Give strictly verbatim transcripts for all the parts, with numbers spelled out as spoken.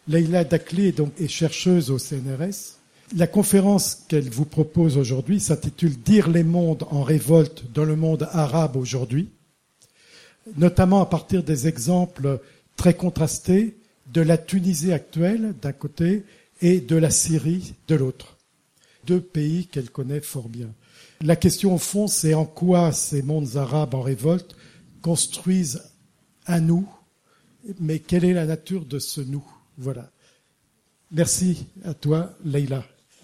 Leïla Dakli est donc est chercheuse au C N R S. La conférence qu'elle vous propose aujourd'hui s'intitule « Dire les mondes en révolte dans le monde arabe aujourd'hui », notamment à partir des exemples très contrastés de la Tunisie actuelle d'un côté et de la Syrie de l'autre. Deux pays qu'elle connaît fort bien. La question au fond, c'est en quoi ces mondes arabes en révolte construisent un nous, mais quelle est la nature de ce nous? Voilà. Merci à toi, Leïla.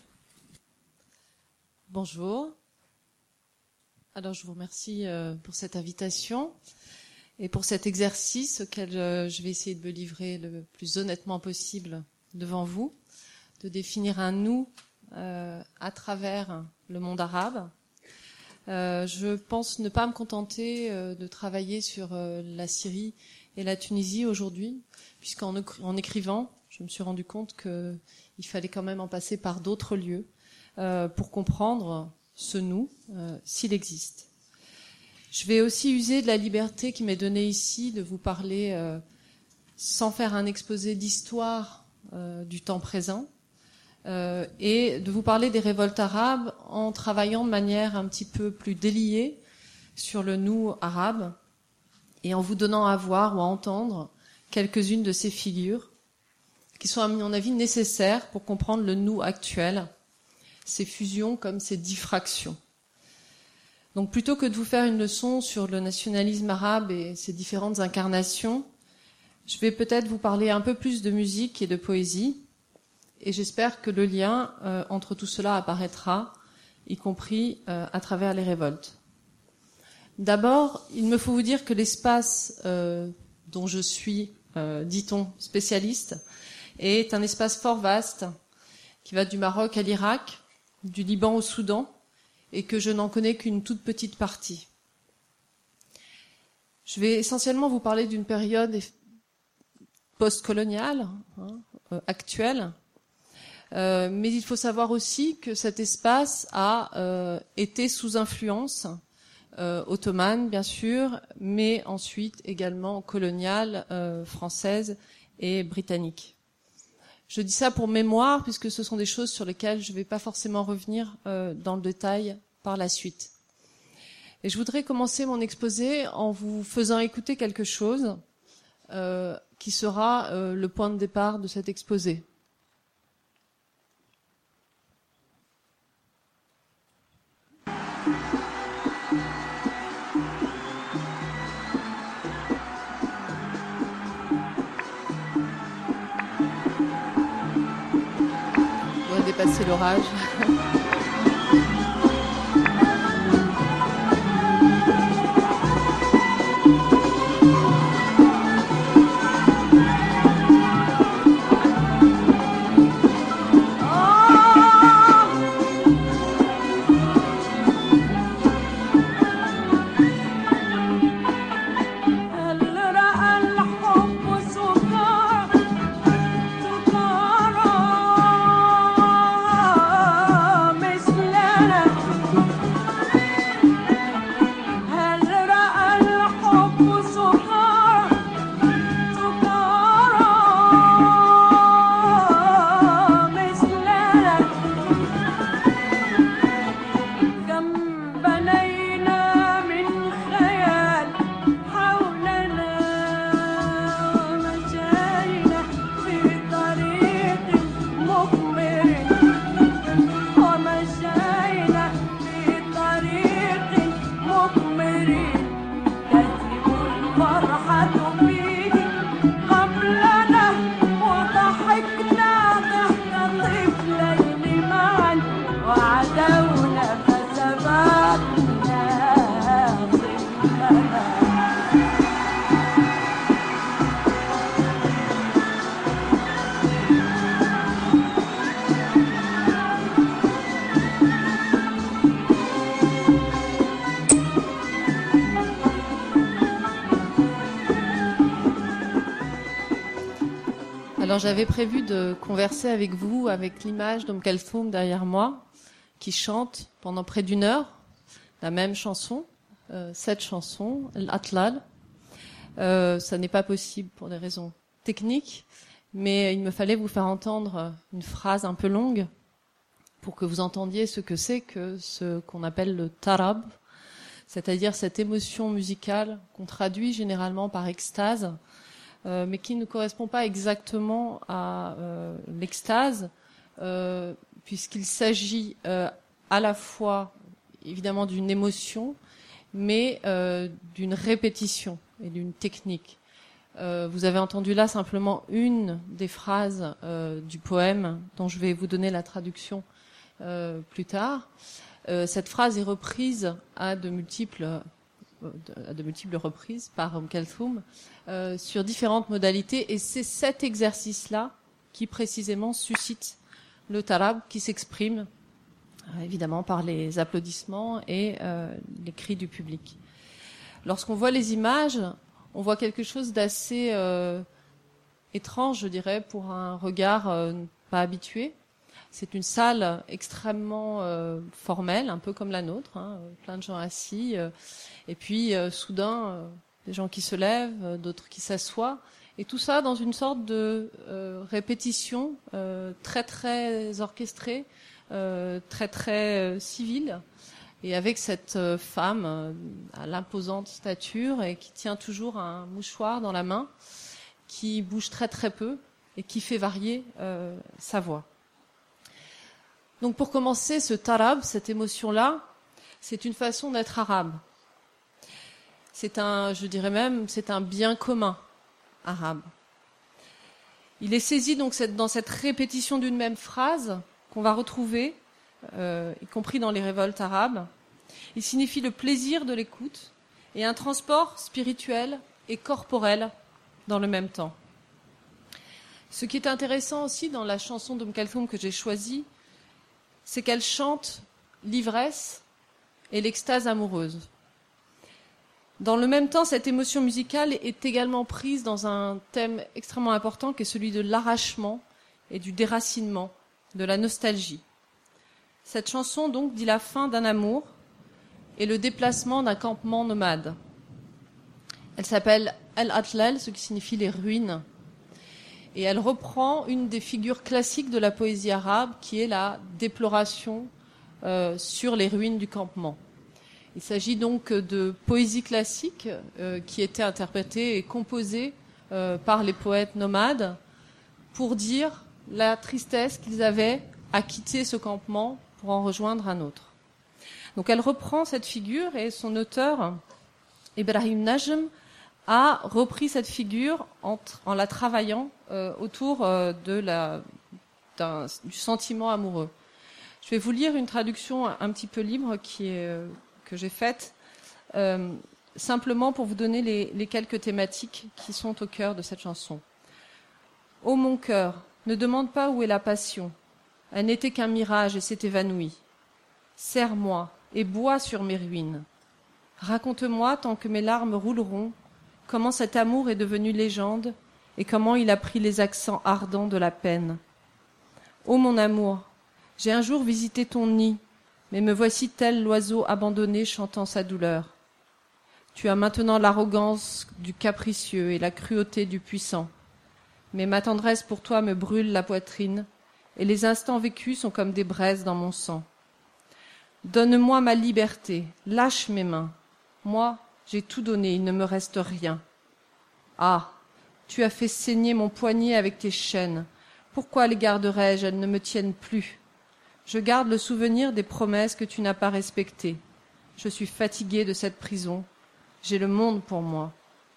Bonjour. Alors, je vous remercie pour cette invitation et pour cet exercice auquel je vais essayer de me livrer le plus honnêtement possible devant vous, de définir un nous euh, à travers le monde arabe. Euh, je pense ne pas me contenter euh, de travailler sur euh, la Syrie et la Tunisie aujourd'hui, puisqu'en en écrivant, je me suis rendu compte qu'il fallait quand même en passer par d'autres lieux euh, pour comprendre ce nous, euh, s'il existe. Je vais aussi user de la liberté qui m'est donnée ici de vous parler euh, sans faire un exposé d'histoire euh, du temps présent euh, et de vous parler des révoltes arabes en travaillant de manière un petit peu plus déliée sur le nous arabe et en vous donnant à voir ou à entendre quelques-unes de ces figures qui sont à mon avis nécessaires pour comprendre le nous actuel, ces fusions comme ces diffractions. Donc plutôt que de vous faire une leçon sur le nationalisme arabe et ses différentes incarnations, je vais peut-être vous parler un peu plus de musique et de poésie, et j'espère que le lien euh, entre tout cela apparaîtra, y compris euh, à travers les révoltes. D'abord, il me faut vous dire que l'espace euh, dont je suis, euh, dit-on, spécialiste, est un espace fort vaste qui va du Maroc à l'Irak, du Liban au Soudan, et que je n'en connais qu'une toute petite partie. Je vais essentiellement vous parler d'une période post-coloniale, hein, euh, actuelle, euh, mais il faut savoir aussi que cet espace a euh, été sous influence euh, ottomane, bien sûr, mais ensuite également coloniale, euh, française et britannique. Je dis ça pour mémoire, puisque ce sont des choses sur lesquelles je ne vais pas forcément revenir euh, dans le détail par la suite. Et je voudrais commencer mon exposé en vous faisant écouter quelque chose euh, qui sera euh, le point de départ de cet exposé. On va dépasser l'orage. Alors j'avais prévu de converser avec vous avec l'image d'Oum Kalthoum derrière moi, qui chante pendant près d'une heure la même chanson, euh, cette chanson, l'Atlal. Euh, ça n'est pas possible pour des raisons techniques, mais il me fallait vous faire entendre une phrase un peu longue pour que vous entendiez ce que c'est que ce qu'on appelle le tarab, c'est-à-dire cette émotion musicale qu'on traduit généralement par extase, euh, mais qui ne correspond pas exactement à euh, l'extase, euh, puisqu'il s'agit euh, à la fois évidemment d'une émotion, mais euh, d'une répétition et d'une technique. Euh, vous avez entendu là simplement une des phrases euh, du poème dont je vais vous donner la traduction euh, plus tard. Euh, cette phrase est reprise à de multiples, euh, à de multiples reprises par Umm Kalthoum euh, sur différentes modalités, et c'est cet exercice-là qui précisément suscite le tarab, qui s'exprime euh, évidemment par les applaudissements et euh, les cris du public. Lorsqu'on voit les images, on voit quelque chose d'assez euh, étrange, je dirais, pour un regard euh, pas habitué. C'est une salle extrêmement euh, formelle, un peu comme la nôtre, hein, plein de gens assis, euh, et puis euh, soudain, euh, des gens qui se lèvent, euh, d'autres qui s'assoient, et tout ça dans une sorte de euh, répétition euh, très très orchestrée, euh, très très euh, civile, et avec cette euh, femme euh, à l'imposante stature et qui tient toujours un mouchoir dans la main, qui bouge très très peu et qui fait varier euh, sa voix. Donc pour commencer, ce tarab, cette émotion-là, c'est une façon d'être arabe. C'est un, je dirais même, c'est un bien commun arabe. Il est saisi donc dans cette répétition d'une même phrase qu'on va retrouver, euh, y compris dans les révoltes arabes. Il signifie le plaisir de l'écoute et un transport spirituel et corporel dans le même temps. Ce qui est intéressant aussi dans la chanson d'Umm Kalthoum que j'ai choisie, c'est qu'elle chante l'ivresse et l'extase amoureuse. Dans le même temps, cette émotion musicale est également prise dans un thème extrêmement important qui est celui de l'arrachement et du déracinement, de la nostalgie. Cette chanson donc dit la fin d'un amour et le déplacement d'un campement nomade. Elle s'appelle Al-Atlal, ce qui signifie les ruines. Et elle reprend une des figures classiques de la poésie arabe, qui est la déploration euh, sur les ruines du campement. Il s'agit donc de poésie classique euh, qui était interprétée et composée euh, par les poètes nomades pour dire la tristesse qu'ils avaient à quitter ce campement pour en rejoindre un autre. Donc elle reprend cette figure et son auteur, Ibrahim Najm, a repris cette figure en, en la travaillant euh, autour euh, de la, d'un, du sentiment amoureux. Je vais vous lire une traduction un, un petit peu libre qui est, euh, que j'ai faite, euh, simplement pour vous donner les, les quelques thématiques qui sont au cœur de cette chanson. « Ô mon cœur, ne demande pas où est la passion. Elle n'était qu'un mirage et s'est évanouie. Serre-moi et bois sur mes ruines. Raconte-moi, tant que mes larmes rouleront, comment cet amour est devenu légende et comment il a pris les accents ardents de la peine. Ô mon amour, j'ai un jour visité ton nid, mais me voici tel l'oiseau abandonné chantant sa douleur. Tu as maintenant l'arrogance du capricieux et la cruauté du puissant. Mais ma tendresse pour toi me brûle la poitrine, et les instants vécus sont comme des braises dans mon sang. Donne-moi ma liberté, lâche mes mains. Moi, j'ai tout donné, il ne me reste rien. Ah, tu as fait saigner mon poignet avec tes chaînes. Pourquoi les garderais-je? Elles ne me tiennent plus. Je garde le souvenir des promesses que tu n'as pas respectées. Je suis fatiguée de cette prison. J'ai le monde pour moi.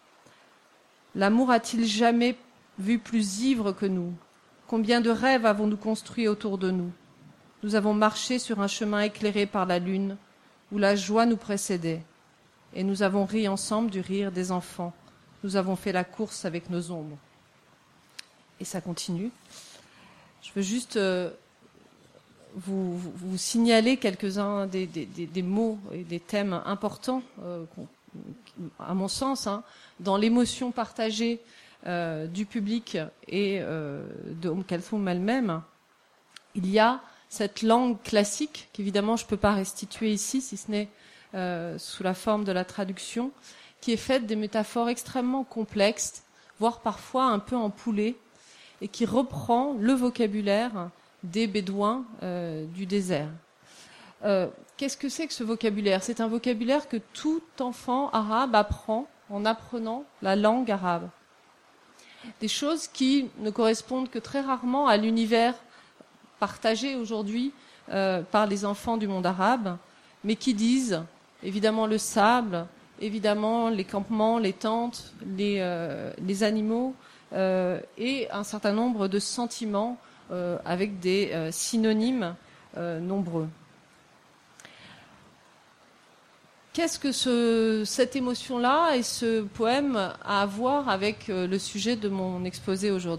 L'amour a-t-il jamais vu plus ivre que nous? Combien de rêves avons-nous construits autour de nous? Nous avons marché sur un chemin éclairé par la lune, où la joie nous précédait. Et nous avons ri ensemble du rire des enfants. Nous avons fait la course avec nos ombres. Et ça continue. Je veux juste euh, vous, vous, vous signaler quelques-uns des, des, des, des mots et des thèmes importants, euh, à mon sens, hein, dans l'émotion partagée euh, du public et euh, de Umm Kalthoum elle-même. Il y a cette langue classique, qu'évidemment je ne peux pas restituer ici, si ce n'est euh, sous la forme de la traduction, qui est faite des métaphores extrêmement complexes, voire parfois un peu empoulées, et qui reprend le vocabulaire des Bédouins euh, du désert. Euh, qu'est-ce que c'est que ce vocabulaire ? C'est un vocabulaire que tout enfant arabe apprend en apprenant la langue arabe. Des choses qui ne correspondent que très rarement à l'univers partagé aujourd'hui euh, par les enfants du monde arabe, mais qui disent évidemment le sable, évidemment les campements, les tentes, les, euh, les animaux euh, et un certain nombre de sentiments euh, avec des euh, synonymes euh, nombreux. Qu'est-ce que ce, cette émotion-là et ce poème a à voir avec le sujet de mon exposé aujourd'hui ?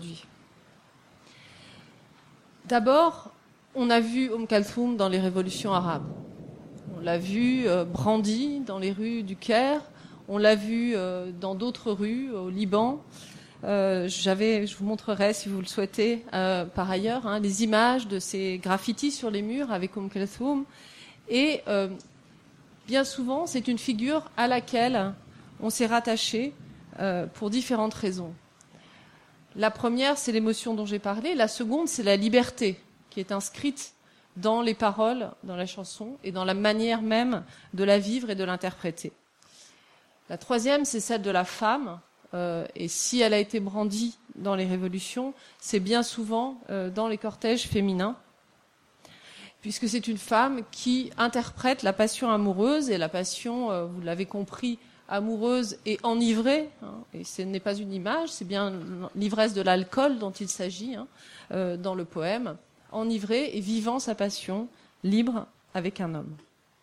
D'abord, on a vu Oum Kalthoum dans les révolutions arabes. On l'a vu euh, brandi dans les rues du Caire. On l'a vu euh, dans d'autres rues au Liban. Euh, j'avais, je vous montrerai, si vous le souhaitez, euh, par ailleurs, hein, les images de ces graffitis sur les murs avec Oum Kalthoum. Et euh, bien souvent, c'est une figure à laquelle on s'est rattaché euh, pour différentes raisons. La première, c'est l'émotion dont j'ai parlé. La seconde, c'est la liberté qui est inscrite dans les paroles, dans la chanson et dans la manière même de la vivre et de l'interpréter. La troisième, c'est celle de la femme. Euh, et si elle a été brandie dans les révolutions, c'est bien souvent euh, dans les cortèges féminins, puisque c'est une femme qui interprète la passion amoureuse, et la passion, euh, vous l'avez compris, amoureuse et enivrée, hein, et ce n'est pas une image, c'est bien l'ivresse de l'alcool dont il s'agit hein, euh, dans le poème, enivrée et vivant sa passion, libre avec un homme.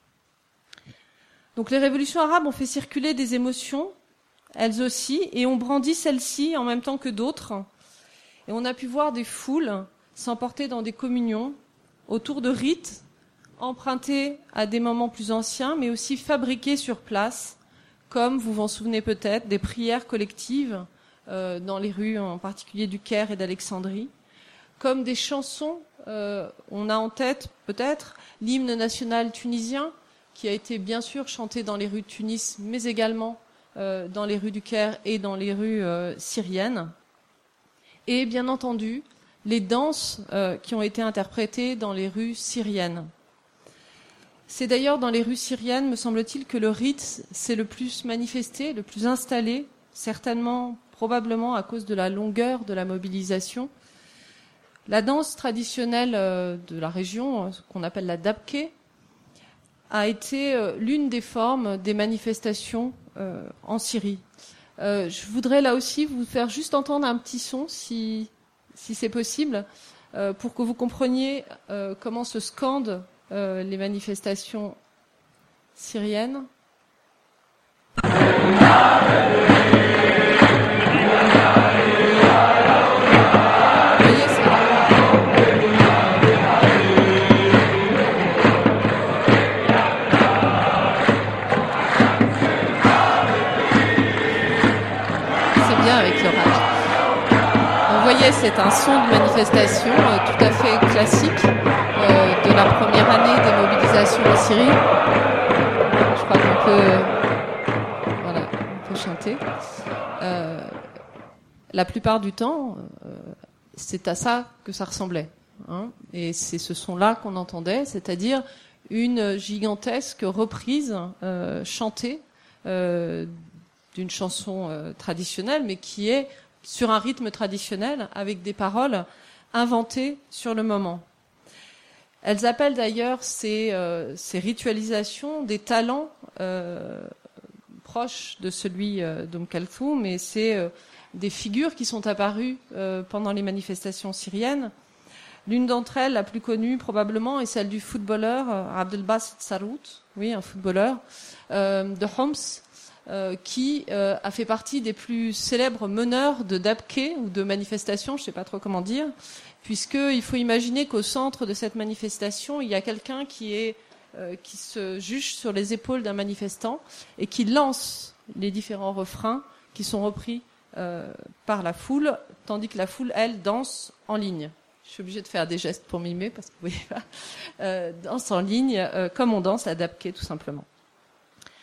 Donc les révolutions arabes ont fait circuler des émotions, elles aussi, et ont brandi celles-ci en même temps que d'autres, et on a pu voir des foules s'emporter dans des communions, autour de rites empruntés à des moments plus anciens, mais aussi fabriqués sur place, comme, vous vous en souvenez peut-être, des prières collectives euh, dans les rues, en particulier du Caire et d'Alexandrie, comme des chansons. Euh, on a en tête, peut-être, l'hymne national tunisien, qui a été bien sûr chanté dans les rues de Tunis, mais également euh, dans les rues du Caire et dans les rues euh, syriennes. Et bien entendu, les danses euh, qui ont été interprétées dans les rues syriennes. C'est d'ailleurs dans les rues syriennes, me semble-t-il, que le rite s'est le plus manifesté, le plus installé, certainement, probablement à cause de la longueur de la mobilisation. La danse traditionnelle euh, de la région, euh, qu'on appelle la dabke, a été euh, l'une des formes des manifestations euh, en Syrie. Euh, je voudrais là aussi vous faire juste entendre un petit son, si... si c'est possible, euh, pour que vous compreniez euh, comment se scandent euh, les manifestations syriennes. C'est bien avec l'orage. Vous voyez, c'est un son de manifestation euh, tout à fait classique euh, de la première année des mobilisations en Syrie. Je crois qu'on peut, voilà, on peut chanter. Euh, la plupart du temps, euh, c'est à ça que ça ressemblait. Hein, et c'est ce son-là qu'on entendait, c'est-à-dire une gigantesque reprise euh, chantée euh, d'une chanson euh, traditionnelle, mais qui est sur un rythme traditionnel, avec des paroles inventées sur le moment. Elles appellent d'ailleurs ces, euh, ces ritualisations des talents euh, proches de celui euh, d'Oum Kalthoum, et c'est euh, des figures qui sont apparues euh, pendant les manifestations syriennes. L'une d'entre elles, la plus connue probablement, est celle du footballeur euh, Abdelbasit Sarout, oui, un footballeur euh, de Homs, Euh, qui euh, a fait partie des plus célèbres meneurs de dabke ou de manifestations, je ne sais pas trop comment dire, puisqu'il faut imaginer qu'au centre de cette manifestation, il y a quelqu'un qui, est, euh, qui se juge sur les épaules d'un manifestant et qui lance les différents refrains qui sont repris euh, par la foule, tandis que la foule, elle, danse en ligne. Je suis obligée de faire des gestes pour mimer, parce que vous voyez pas, euh, danse en ligne, euh, comme on danse la dabke, tout simplement.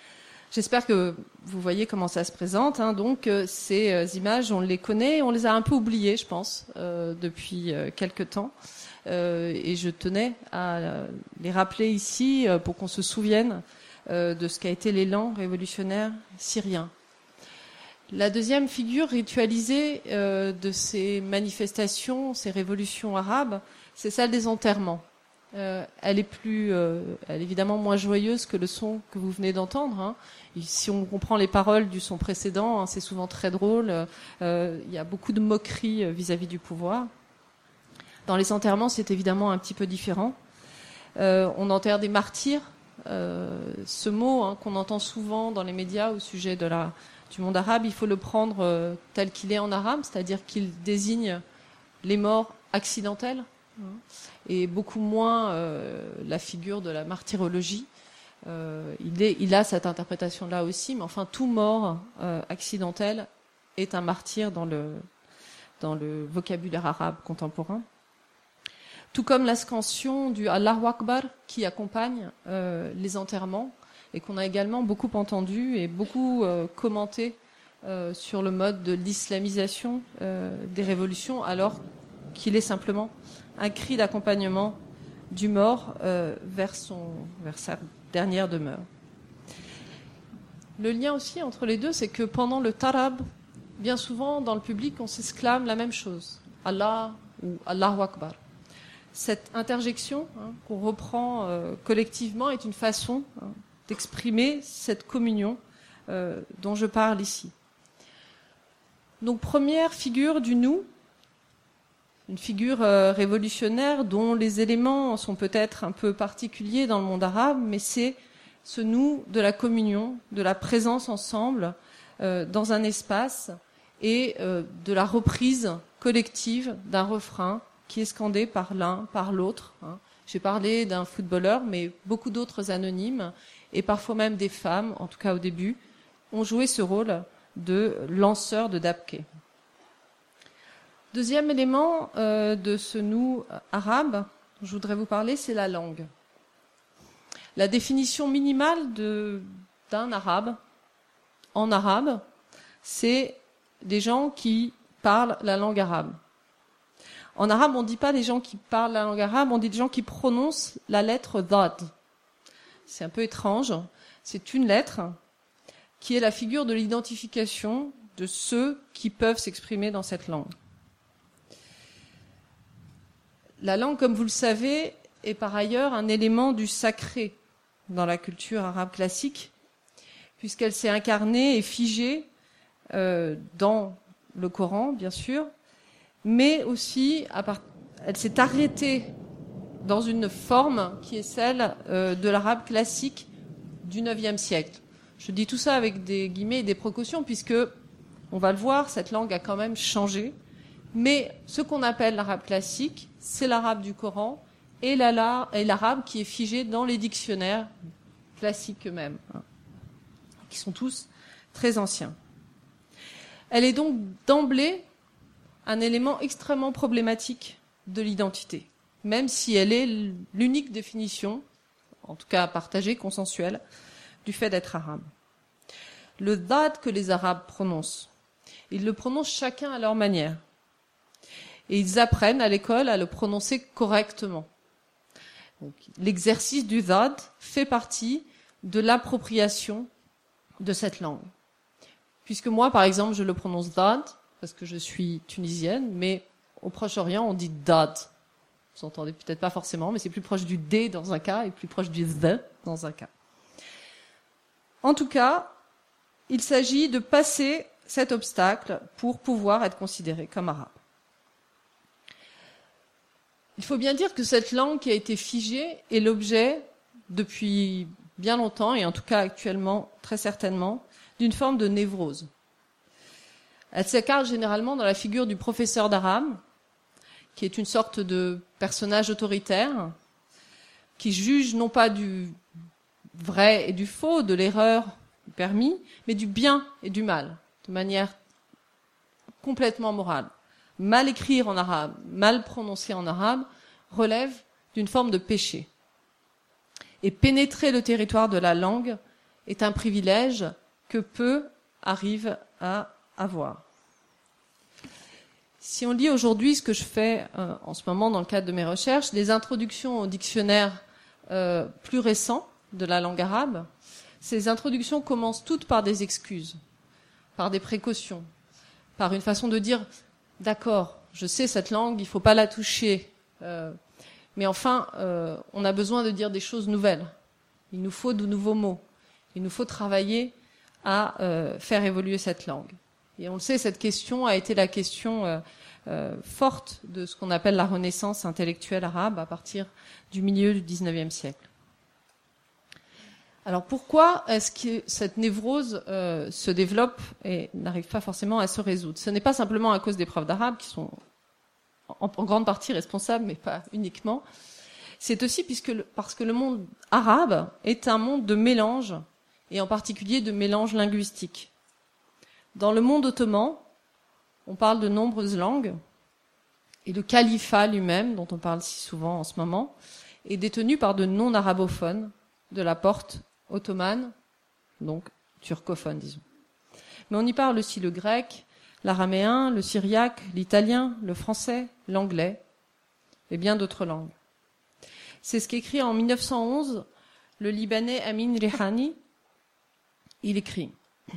J'espère que vous voyez comment ça se présente. Hein. Donc, euh, ces euh, images, on les connaît, on les a un peu oubliées, je pense, euh, depuis euh, quelque temps. Euh, et je tenais à euh, les rappeler ici euh, pour qu'on se souvienne euh, de ce qu'a été l'élan révolutionnaire syrien. La deuxième figure ritualisée euh, de ces manifestations, ces révolutions arabes, c'est celle des enterrements. Euh, elle est plus, euh, elle est évidemment moins joyeuse que le son que vous venez d'entendre. Hein. Et si on comprend les paroles du son précédent, hein, c'est souvent très drôle. Euh, il y a beaucoup de moqueries vis-à-vis du pouvoir. Dans les enterrements, c'est évidemment un petit peu différent. Euh, on enterre des martyrs. Euh, ce mot hein, qu'on entend souvent dans les médias au sujet de la, du monde arabe, il faut le prendre euh, tel qu'il est en arabe, c'est-à-dire qu'il désigne les morts accidentelles. Et beaucoup moins euh, la figure de la martyrologie. Euh, il, est, il a cette interprétation-là aussi, mais enfin, tout mort euh, accidentel est un martyr dans le, dans le vocabulaire arabe contemporain. Tout comme la scansion du Allahu Akbar qui accompagne euh, les enterrements et qu'on a également beaucoup entendu et beaucoup euh, commenté euh, sur le mode de l'islamisation euh, des révolutions, alors qu'il est simplement un cri d'accompagnement du mort euh, vers, son, vers sa dernière demeure. Le lien aussi entre les deux, c'est que pendant le tarab, bien souvent dans le public, on s'exclame la même chose, Allah ou Allahu Akbar. Cette interjection hein, qu'on reprend euh, collectivement est une façon hein, d'exprimer cette communion euh, dont je parle ici. Donc première figure du nous, une figure euh, révolutionnaire dont les éléments sont peut-être un peu particuliers dans le monde arabe, mais c'est ce nous de la communion, de la présence ensemble euh, dans un espace et euh, de la reprise collective d'un refrain qui est scandé par l'un, par l'autre. Hein. J'ai parlé d'un footballeur, mais beaucoup d'autres anonymes, et parfois même des femmes, en tout cas au début, ont joué ce rôle de lanceur de dabke. Deuxième élément euh, de ce nous arabe, je voudrais vous parler, c'est la langue. La définition minimale de, d'un arabe, en arabe, c'est des gens qui parlent la langue arabe. En arabe, on ne dit pas des gens qui parlent la langue arabe, on dit des gens qui prononcent la lettre dad. C'est un peu étrange. C'est une lettre qui est la figure de l'identification de ceux qui peuvent s'exprimer dans cette langue. La langue, comme vous le savez, est par ailleurs un élément du sacré dans la culture arabe classique, puisqu'elle s'est incarnée et figée euh, dans le Coran, bien sûr, mais aussi à part... elle s'est arrêtée dans une forme qui est celle euh, de l'arabe classique du neuvième siècle. Je dis tout ça avec des guillemets et des précautions, puisque, on va le voir, cette langue a quand même changé. Mais ce qu'on appelle l'arabe classique, c'est l'arabe du Coran et l'arabe qui est figé dans les dictionnaires classiques eux-mêmes, hein, qui sont tous très anciens. Elle est donc d'emblée un élément extrêmement problématique de l'identité, même si elle est l'unique définition, en tout cas partagée, consensuelle, du fait d'être arabe. Le dad que les Arabes prononcent, ils le prononcent chacun à leur manière. Et ils apprennent à l'école à le prononcer correctement. Donc, l'exercice du dad fait partie de l'appropriation de cette langue. Puisque moi, par exemple, je le prononce dad, parce que je suis tunisienne, mais au Proche-Orient, on dit dad. Vous entendez peut-être pas forcément, mais c'est plus proche du d dans un cas et plus proche du the dans un cas. En tout cas, il s'agit de passer cet obstacle pour pouvoir être considéré comme arabe. Il faut bien dire que cette langue qui a été figée est l'objet, depuis bien longtemps, et en tout cas actuellement, très certainement, d'une forme de névrose. Elle s'incarne généralement dans la figure du professeur d'arabe, qui est une sorte de personnage autoritaire, qui juge non pas du vrai et du faux, de l'erreur, du permis, mais du bien et du mal, de manière complètement morale. Mal écrire en arabe, mal prononcer en arabe, relève d'une forme de péché. Et pénétrer le territoire de la langue est un privilège que peu arrivent à avoir. Si on lit aujourd'hui ce que je fais euh, en ce moment dans le cadre de mes recherches, les introductions au dictionnaire euh, plus récents de la langue arabe, ces introductions commencent toutes par des excuses, par des précautions, par une façon de dire « d'accord, je sais cette langue, il ne faut pas la toucher, euh, mais enfin, euh, on a besoin de dire des choses nouvelles. Il nous faut de nouveaux mots. Il nous faut travailler à euh, faire évoluer cette langue. » Et on le sait, cette question a été la question euh, euh, forte de ce qu'on appelle la renaissance intellectuelle arabe à partir du milieu du dix-neuvième siècle. Alors pourquoi est-ce que cette névrose euh, se développe et n'arrive pas forcément à se résoudre? Ce n'est pas simplement à cause des profs d'arabe qui sont en, en grande partie responsables, mais pas uniquement. C'est aussi puisque le, parce que le monde arabe est un monde de mélange, et en particulier de mélange linguistique. Dans le monde ottoman, on parle de nombreuses langues, et le califat lui-même, dont on parle si souvent en ce moment, est détenu par de non-arabophones de la porte ottomane, donc turcophone, disons. Mais on y parle aussi le grec, l'araméen, le syriaque, l'italien, le français, l'anglais, et bien d'autres langues. C'est ce qu'écrit en mille neuf cent onze le Libanais Amin Rehani. Il écrit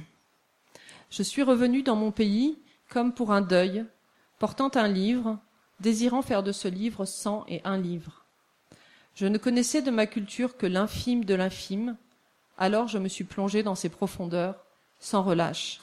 « Je suis revenu dans mon pays comme pour un deuil, portant un livre, désirant faire de ce livre cent et un livres. Je ne connaissais de ma culture que l'infime de l'infime, alors je me suis plongé dans ses profondeurs, sans relâche.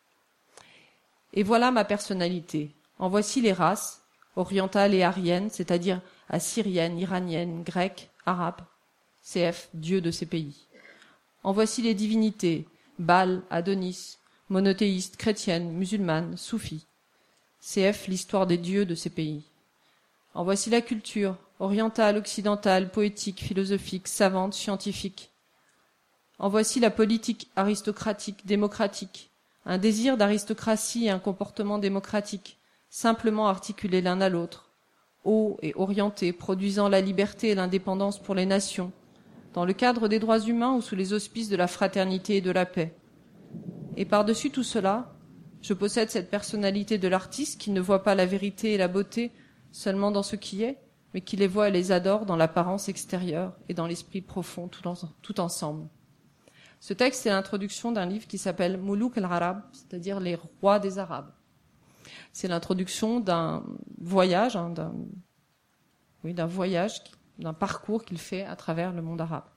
Et voilà ma personnalité. En voici les races, orientales et ariennes, c'est-à-dire assyriennes, iraniennes, grecques, arabes, C F, dieux de ces pays. En voici les divinités, Baal, Adonis, monothéistes, chrétiennes, musulmanes, soufis. C F, l'histoire des dieux de ces pays. En voici la culture, orientale, occidentale, poétique, philosophique, savante, scientifique. En voici la politique aristocratique, démocratique, un désir d'aristocratie et un comportement démocratique, simplement articulés l'un à l'autre, haut et orientés, produisant la liberté et l'indépendance pour les nations, dans le cadre des droits humains ou sous les auspices de la fraternité et de la paix. Et par-dessus tout cela, je possède cette personnalité de l'artiste qui ne voit pas la vérité et la beauté seulement dans ce qui est, mais qui les voit et les adore dans l'apparence extérieure et dans l'esprit profond tout, en, tout ensemble. Ce texte est l'introduction d'un livre qui s'appelle Moulouk al-Arab, c'est-à-dire les rois des Arabes. C'est l'introduction d'un voyage, hein, d'un, oui, d'un voyage, d'un parcours qu'il fait à travers le monde arabe.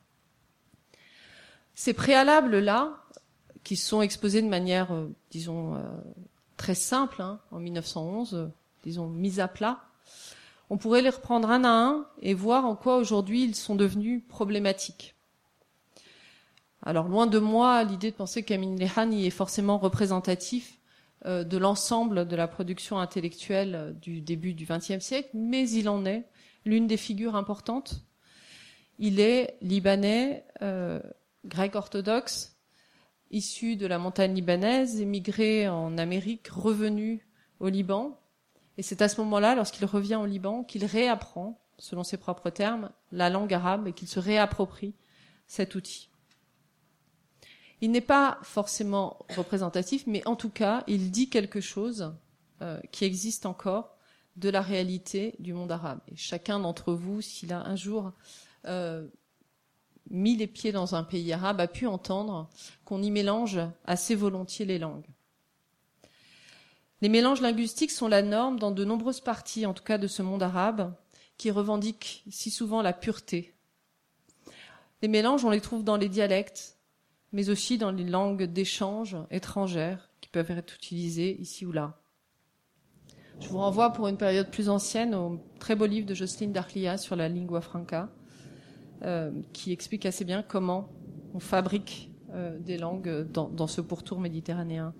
Ces préalables-là, qui sont exposés de manière, euh, disons, euh, très simple, hein, en mille neuf cent onze, euh, disons, mis à plat, on pourrait les reprendre un à un et voir en quoi aujourd'hui ils sont devenus problématiques. Alors, loin de moi l'idée de penser qu'Amin Rehani est forcément représentatif euh, de l'ensemble de la production intellectuelle du début du vingtième siècle, mais il en est l'une des figures importantes. Il est libanais, euh, grec orthodoxe, issu de la montagne libanaise, émigré en Amérique, revenu au Liban. Et c'est à ce moment-là, lorsqu'il revient au Liban, qu'il réapprend, selon ses propres termes, la langue arabe et qu'il se réapproprie cet outil. Il n'est pas forcément représentatif, mais en tout cas, il dit quelque chose euh, qui existe encore de la réalité du monde arabe. Et chacun d'entre vous, s'il a un jour euh, mis les pieds dans un pays arabe, a pu entendre qu'on y mélange assez volontiers les langues. Les mélanges linguistiques sont la norme dans de nombreuses parties, en tout cas de ce monde arabe, qui revendique si souvent la pureté. Les mélanges, on les trouve dans les dialectes, mais aussi dans les langues d'échange étrangères qui peuvent être utilisées ici ou là. Je vous renvoie pour une période plus ancienne au très beau livre de Jocelyne Darclia sur la lingua franca, euh, qui explique assez bien comment on fabrique euh, des langues dans, dans ce pourtour méditerranéen.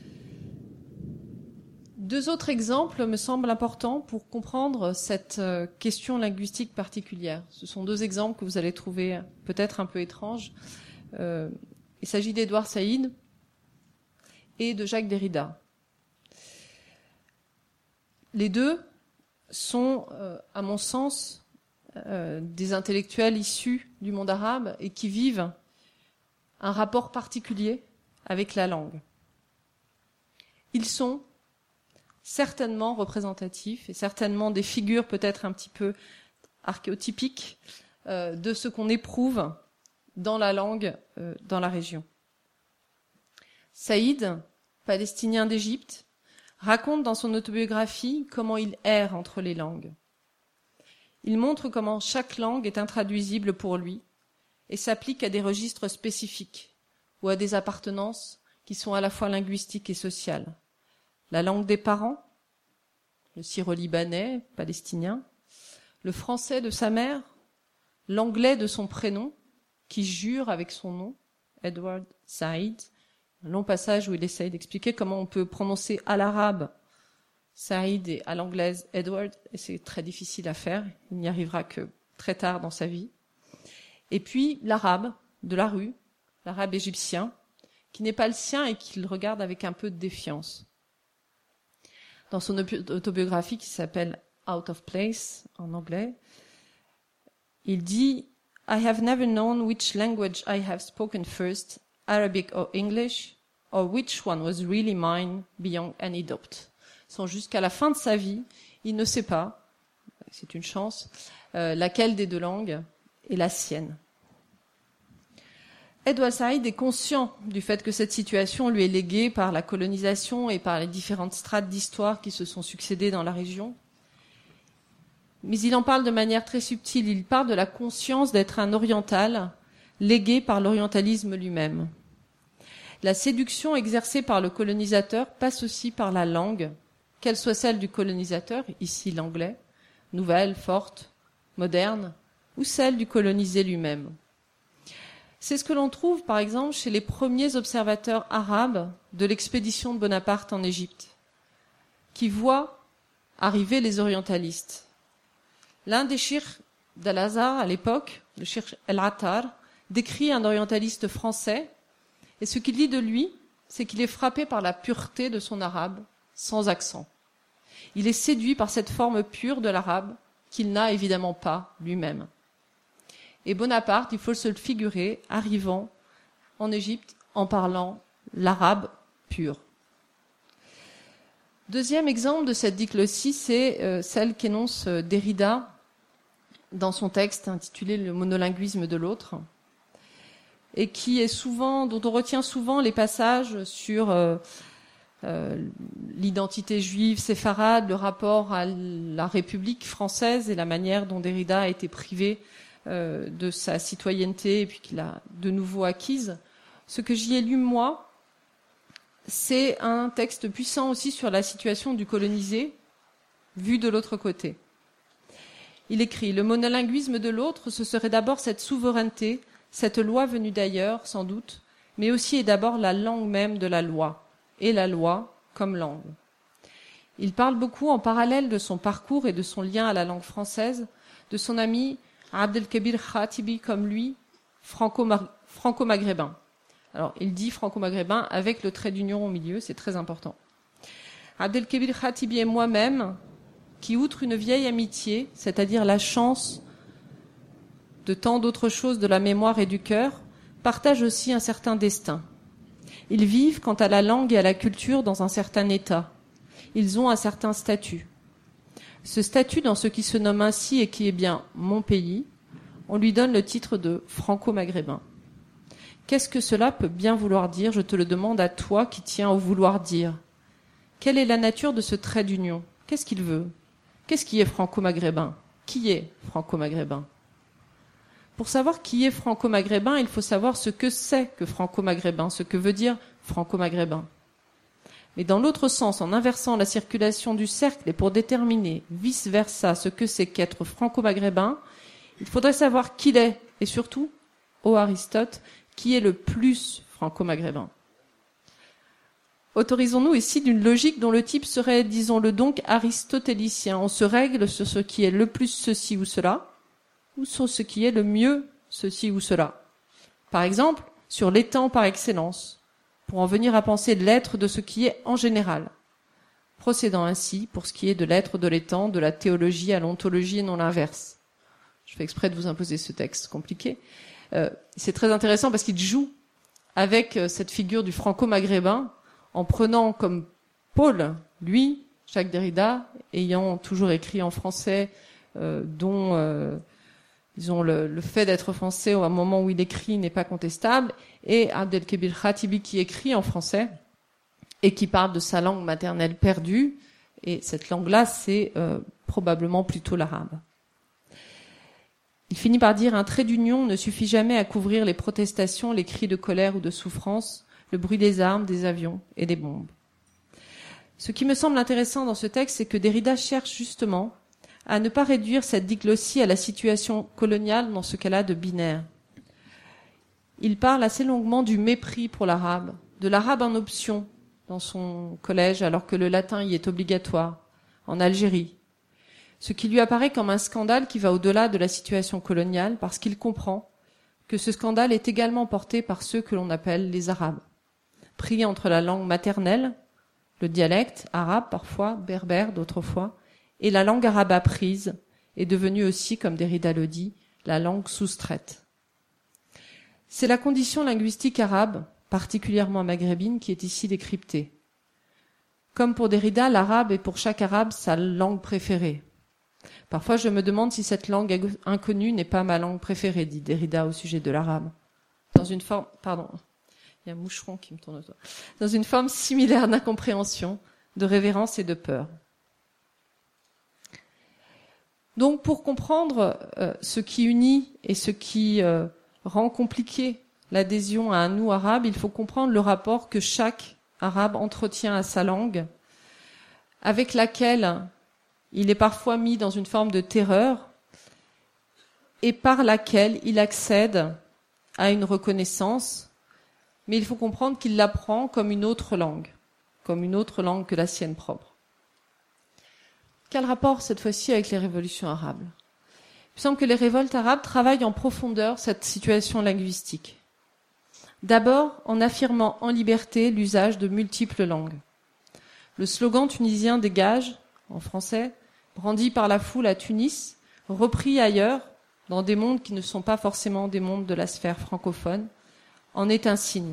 Deux autres exemples me semblent importants pour comprendre cette euh, question linguistique particulière. Ce sont deux exemples que vous allez trouver peut-être un peu étranges. Euh, il s'agit d'Édouard Saïd et de Jacques Derrida. Les deux sont, euh, à mon sens, euh, des intellectuels issus du monde arabe et qui vivent un rapport particulier avec la langue. Ils sont certainement représentatifs et certainement des figures peut-être un petit peu archéotypiques euh, de ce qu'on éprouve dans la langue euh, dans la région. Saïd, palestinien d'Égypte, raconte dans son autobiographie comment il erre entre les langues. Il montre comment chaque langue est intraduisible pour lui et s'applique à des registres spécifiques ou à des appartenances qui sont à la fois linguistiques et sociales. La langue des parents, le syro-libanais, palestinien, le français de sa mère, l'anglais de son prénom, qui jure avec son nom, Edward Saïd, un long passage où il essaye d'expliquer comment on peut prononcer à l'arabe Saïd et à l'anglaise Edward, et c'est très difficile à faire, il n'y arrivera que très tard dans sa vie. Et puis l'arabe de la rue, l'arabe égyptien, qui n'est pas le sien et qu'il regarde avec un peu de défiance. Dans son autobiographie qui s'appelle Out of Place en anglais, il dit « I have never known which language I have spoken first, Arabic or English, or which one was really mine beyond any doubt. » Sans jusqu'à la fin de sa vie, il ne sait pas, c'est une chance, euh, laquelle des deux langues est la sienne. Edward Saïd est conscient du fait que cette situation lui est léguée par la colonisation et par les différentes strates d'histoire qui se sont succédées dans la région. Mais il en parle de manière très subtile. Il parle de la conscience d'être un oriental, légué par l'orientalisme lui-même. La séduction exercée par le colonisateur passe aussi par la langue, qu'elle soit celle du colonisateur, ici l'anglais, nouvelle, forte, moderne, ou celle du colonisé lui-même. C'est ce que l'on trouve, par exemple, chez les premiers observateurs arabes de l'expédition de Bonaparte en Égypte, qui voient arriver les orientalistes. L'un des cheikhs d'Al-Azhar, à l'époque, le cheikh El-Attar, décrit un orientaliste français, et ce qu'il dit de lui, c'est qu'il est frappé par la pureté de son arabe, sans accent. Il est séduit par cette forme pure de l'arabe, qu'il n'a évidemment pas lui-même. Et Bonaparte, il faut se le figurer, arrivant en Égypte en parlant l'arabe pur. Deuxième exemple de cette diglossie, c'est euh, celle qu'énonce euh, Derrida dans son texte intitulé « Le monolinguisme de l'autre » et qui est souvent, dont on retient souvent les passages sur euh, euh, l'identité juive séfarade, le rapport à la République française et la manière dont Derrida a été privé Euh, de sa citoyenneté et puis qu'il a de nouveau acquise. Ce que j'y ai lu, moi, c'est un texte puissant aussi sur la situation du colonisé, vu de l'autre côté. Il écrit « Le monolinguisme de l'autre, ce serait d'abord cette souveraineté, cette loi venue d'ailleurs, sans doute, mais aussi et d'abord la langue même de la loi, et la loi comme langue. » Il parle beaucoup en parallèle de son parcours et de son lien à la langue française, de son ami Abdelkebir Khatibi, comme lui, franco-maghrébin. Alors, il dit franco-maghrébin avec le trait d'union au milieu, c'est très important. Abdelkebir Khatibi et moi-même, qui outre une vieille amitié, c'est-à-dire la chance de tant d'autres choses de la mémoire et du cœur, partagent aussi un certain destin. Ils vivent, quant à la langue et à la culture, dans un certain état. Ils ont un certain statut. Ce statut, dans ce qui se nomme ainsi et qui est bien mon pays, on lui donne le titre de franco-maghrébin. Qu'est-ce que cela peut bien vouloir dire? Je te le demande à toi qui tiens au vouloir dire. Quelle est la nature de ce trait d'union? Qu'est-ce qu'il veut? Qu'est-ce qui est franco-maghrébin? Qui est franco-maghrébin? Pour savoir qui est franco-maghrébin, il faut savoir ce que c'est que franco-maghrébin, ce que veut dire franco-maghrébin. Mais dans l'autre sens, en inversant la circulation du cercle et pour déterminer vice-versa ce que c'est qu'être franco-maghrébin, il faudrait savoir qui l'est et surtout, ô Aristote, qui est le plus franco-maghrébin. Autorisons-nous ici d'une logique dont le type serait, disons-le donc, aristotélicien. On se règle sur ce qui est le plus ceci ou cela, ou sur ce qui est le mieux ceci ou cela. Par exemple, sur l'étang par excellence, pour en venir à penser l'être de ce qui est en général, procédant ainsi pour ce qui est de l'être de l'étang, de la théologie à l'ontologie et non l'inverse. Je fais exprès de vous imposer ce texte compliqué. Euh, c'est très intéressant parce qu'il joue avec cette figure du franco-maghrébin, en prenant comme pôle, lui, Jacques Derrida, ayant toujours écrit en français, euh, dont euh, disons le, le fait d'être français au moment où il écrit n'est pas contestable, et Abdelkebir Khatibi qui écrit en français et qui parle de sa langue maternelle perdue, et cette langue-là, c'est euh, probablement plutôt l'arabe. Il finit par dire « Un trait d'union ne suffit jamais à couvrir les protestations, les cris de colère ou de souffrance, le bruit des armes, des avions et des bombes. » Ce qui me semble intéressant dans ce texte, c'est que Derrida cherche justement à ne pas réduire cette diglossie à la situation coloniale dans ce cas-là de binaire. Il parle assez longuement du mépris pour l'arabe, de l'arabe en option dans son collège alors que le latin y est obligatoire, en Algérie. Ce qui lui apparaît comme un scandale qui va au-delà de la situation coloniale parce qu'il comprend que ce scandale est également porté par ceux que l'on appelle les Arabes, pris entre la langue maternelle, le dialecte arabe parfois, berbère d'autres fois, et la langue arabe apprise est devenue aussi, comme Derrida le dit, la langue soustraite. C'est la condition linguistique arabe, particulièrement maghrébine, qui est ici décryptée. Comme pour Derrida, l'arabe est pour chaque arabe sa langue préférée. Parfois, je me demande si cette langue inconnue n'est pas ma langue préférée, dit Derrida au sujet de l'arabe. Dans une forme, pardon, il y a un moucheron qui me tourne autour. Dans une forme similaire d'incompréhension, de révérence et de peur. Donc, pour comprendre euh, ce qui unit et ce qui euh, rend compliqué l'adhésion à un nous arabe, il faut comprendre le rapport que chaque arabe entretient à sa langue, avec laquelle il est parfois mis dans une forme de terreur et par laquelle il accède à une reconnaissance, mais il faut comprendre qu'il l'apprend comme une autre langue, comme une autre langue que la sienne propre. Quel rapport cette fois-ci avec les révolutions arabes ? Il me semble que les révoltes arabes travaillent en profondeur cette situation linguistique. D'abord en affirmant en liberté l'usage de multiples langues. Le slogan tunisien « Dégage » en français, brandi par la foule à Tunis, repris ailleurs, dans des mondes qui ne sont pas forcément des mondes de la sphère francophone, en est un signe.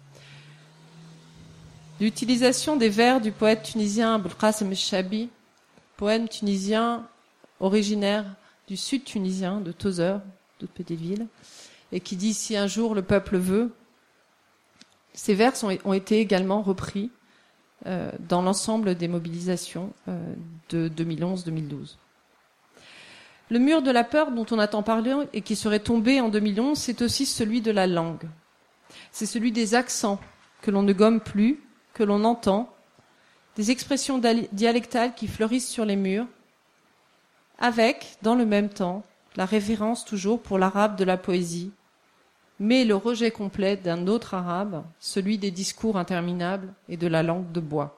L'utilisation des vers du poète tunisien Abulqasem el-Chabi, poème tunisien originaire du sud tunisien, de Tozeur, toute petite ville, et qui dit « Si un jour le peuple veut », ces vers sont, ont été également repris euh, dans l'ensemble des mobilisations euh, de deux mille onze deux mille douze. Le mur de la peur dont on a tant parlé et qui serait tombé en deux mille onze, c'est aussi celui de la langue. C'est celui des accents que l'on ne gomme plus, que l'on entend, des expressions dialectales qui fleurissent sur les murs, avec, dans le même temps, la révérence toujours pour l'arabe de la poésie, mais le rejet complet d'un autre arabe, celui des discours interminables et de la langue de bois.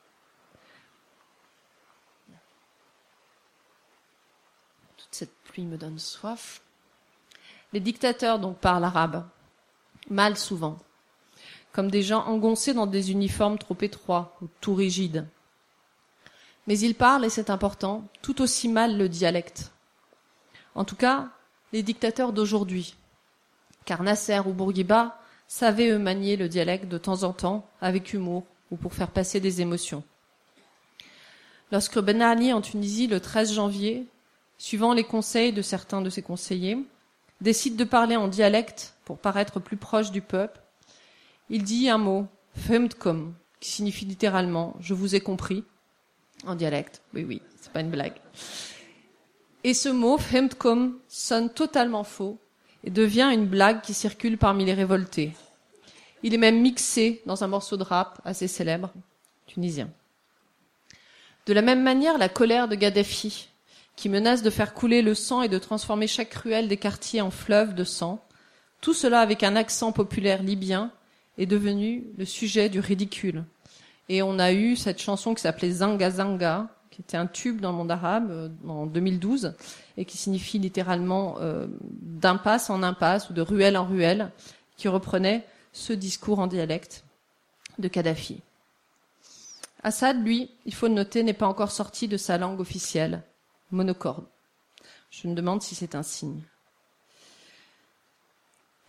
Toute cette pluie me donne soif. Les dictateurs donc parlent arabe, mal souvent, comme des gens engoncés dans des uniformes trop étroits ou tout rigides. Mais ils parlent, et c'est important, tout aussi mal le dialecte. En tout cas, les dictateurs d'aujourd'hui, car Nasser ou Bourguiba savaient eux manier le dialecte de temps en temps avec humour ou pour faire passer des émotions. Lorsque Ben Ali en Tunisie, le treize janvier, suivant les conseils de certains de ses conseillers, décide de parler en dialecte pour paraître plus proche du peuple, il dit un mot, fehmtkom, qui signifie littéralement « je vous ai compris » en dialecte. Oui, oui, c'est pas une blague. Et ce mot, fehmtkom, sonne totalement faux et devient une blague qui circule parmi les révoltés. Il est même mixé dans un morceau de rap assez célèbre, tunisien. De la même manière, la colère de Kadhafi, qui menace de faire couler le sang et de transformer chaque ruelle des quartiers en fleuve de sang, tout cela avec un accent populaire libyen, est devenu le sujet du ridicule. Et on a eu cette chanson qui s'appelait Zanga Zanga, qui était un tube dans le monde arabe euh, en deux mille douze, et qui signifie littéralement euh, d'impasse en impasse ou de ruelle en ruelle, qui reprenait ce discours en dialecte de Kadhafi. Assad, lui, il faut le noter, n'est pas encore sorti de sa langue officielle, monocorde. Je me demande si c'est un signe.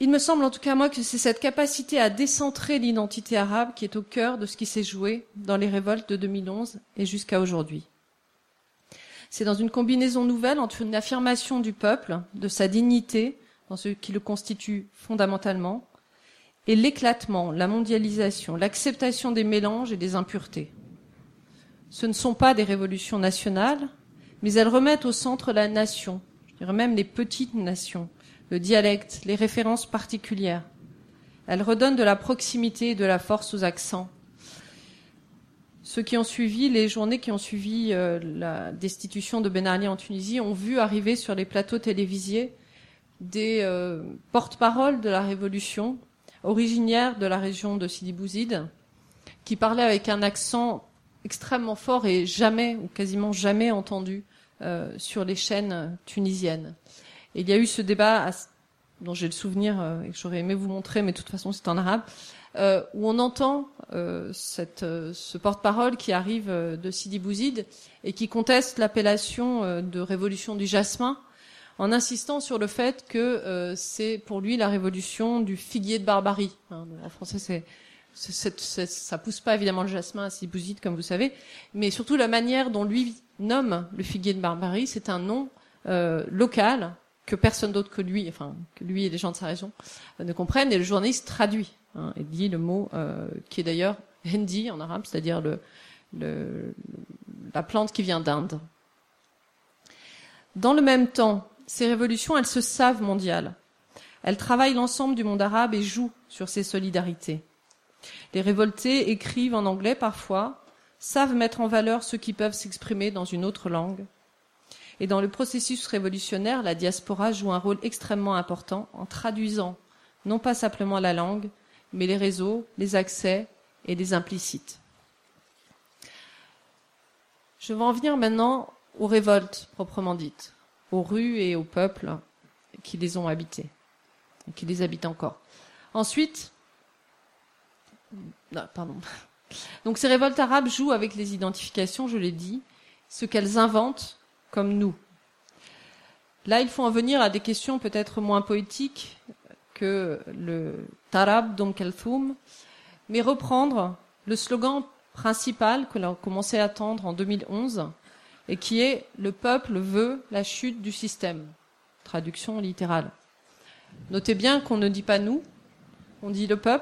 Il me semble en tout cas moi que c'est cette capacité à décentrer l'identité arabe qui est au cœur de ce qui s'est joué dans les révoltes de deux mille onze et jusqu'à aujourd'hui. C'est dans une combinaison nouvelle entre une affirmation du peuple, de sa dignité, dans ce qui le constitue fondamentalement, et l'éclatement, la mondialisation, l'acceptation des mélanges et des impuretés. Ce ne sont pas des révolutions nationales, mais elles remettent au centre la nation, je dirais même les petites nations, le dialecte, les références particulières. Elles redonnent de la proximité et de la force aux accents. Ceux qui ont suivi, les journées qui ont suivi euh, la destitution de Ben Ali en Tunisie ont vu arriver sur les plateaux télévisés des euh, porte-paroles de la révolution, originaires de la région de Sidi Bouzid, qui parlaient avec un accent extrêmement fort et jamais, ou quasiment jamais entendu euh, sur les chaînes tunisiennes. Et il y a eu ce débat dont j'ai le souvenir euh, et que j'aurais aimé vous montrer, mais de toute façon c'est en arabe, euh, où on entend euh, cette, euh, ce porte-parole qui arrive euh, de Sidi Bouzid et qui conteste l'appellation euh, de révolution du jasmin, en insistant sur le fait que euh, c'est pour lui la révolution du figuier de barbarie. Hein, en français, c'est, c'est, c'est, c'est, ça pousse pas évidemment le jasmin à Sidi Bouzid, comme vous savez, mais surtout la manière dont lui nomme le figuier de barbarie, c'est un nom euh, local que personne d'autre que lui, enfin que lui et les gens de sa région euh, ne comprennent, et le journaliste traduit hein, et dit le mot euh, qui est d'ailleurs hindi en arabe, c'est-à-dire le, le, la plante qui vient d'Inde. Dans le même temps, ces révolutions, elles se savent mondiales. Elles travaillent l'ensemble du monde arabe et jouent sur ces solidarités. Les révoltés écrivent en anglais parfois, savent mettre en valeur ceux qui peuvent s'exprimer dans une autre langue. Et dans le processus révolutionnaire, la diaspora joue un rôle extrêmement important en traduisant non pas simplement la langue, mais les réseaux, les accès et les implicites. Je vais en venir maintenant aux révoltes proprement dites, aux rues et aux peuples qui les ont habitées, et qui les habitent encore. Ensuite, non, pardon. Donc ces révoltes arabes jouent avec les identifications, je l'ai dit, ce qu'elles inventent comme nous. Là, il faut en venir à des questions peut-être moins poétiques que le Tarab d'Oum Kalthoum, mais reprendre le slogan principal que l'on commençait à attendre en deux mille onze, et qui est « Le peuple veut la chute du système ». Traduction littérale. Notez bien qu'on ne dit pas « nous », on dit « le peuple »,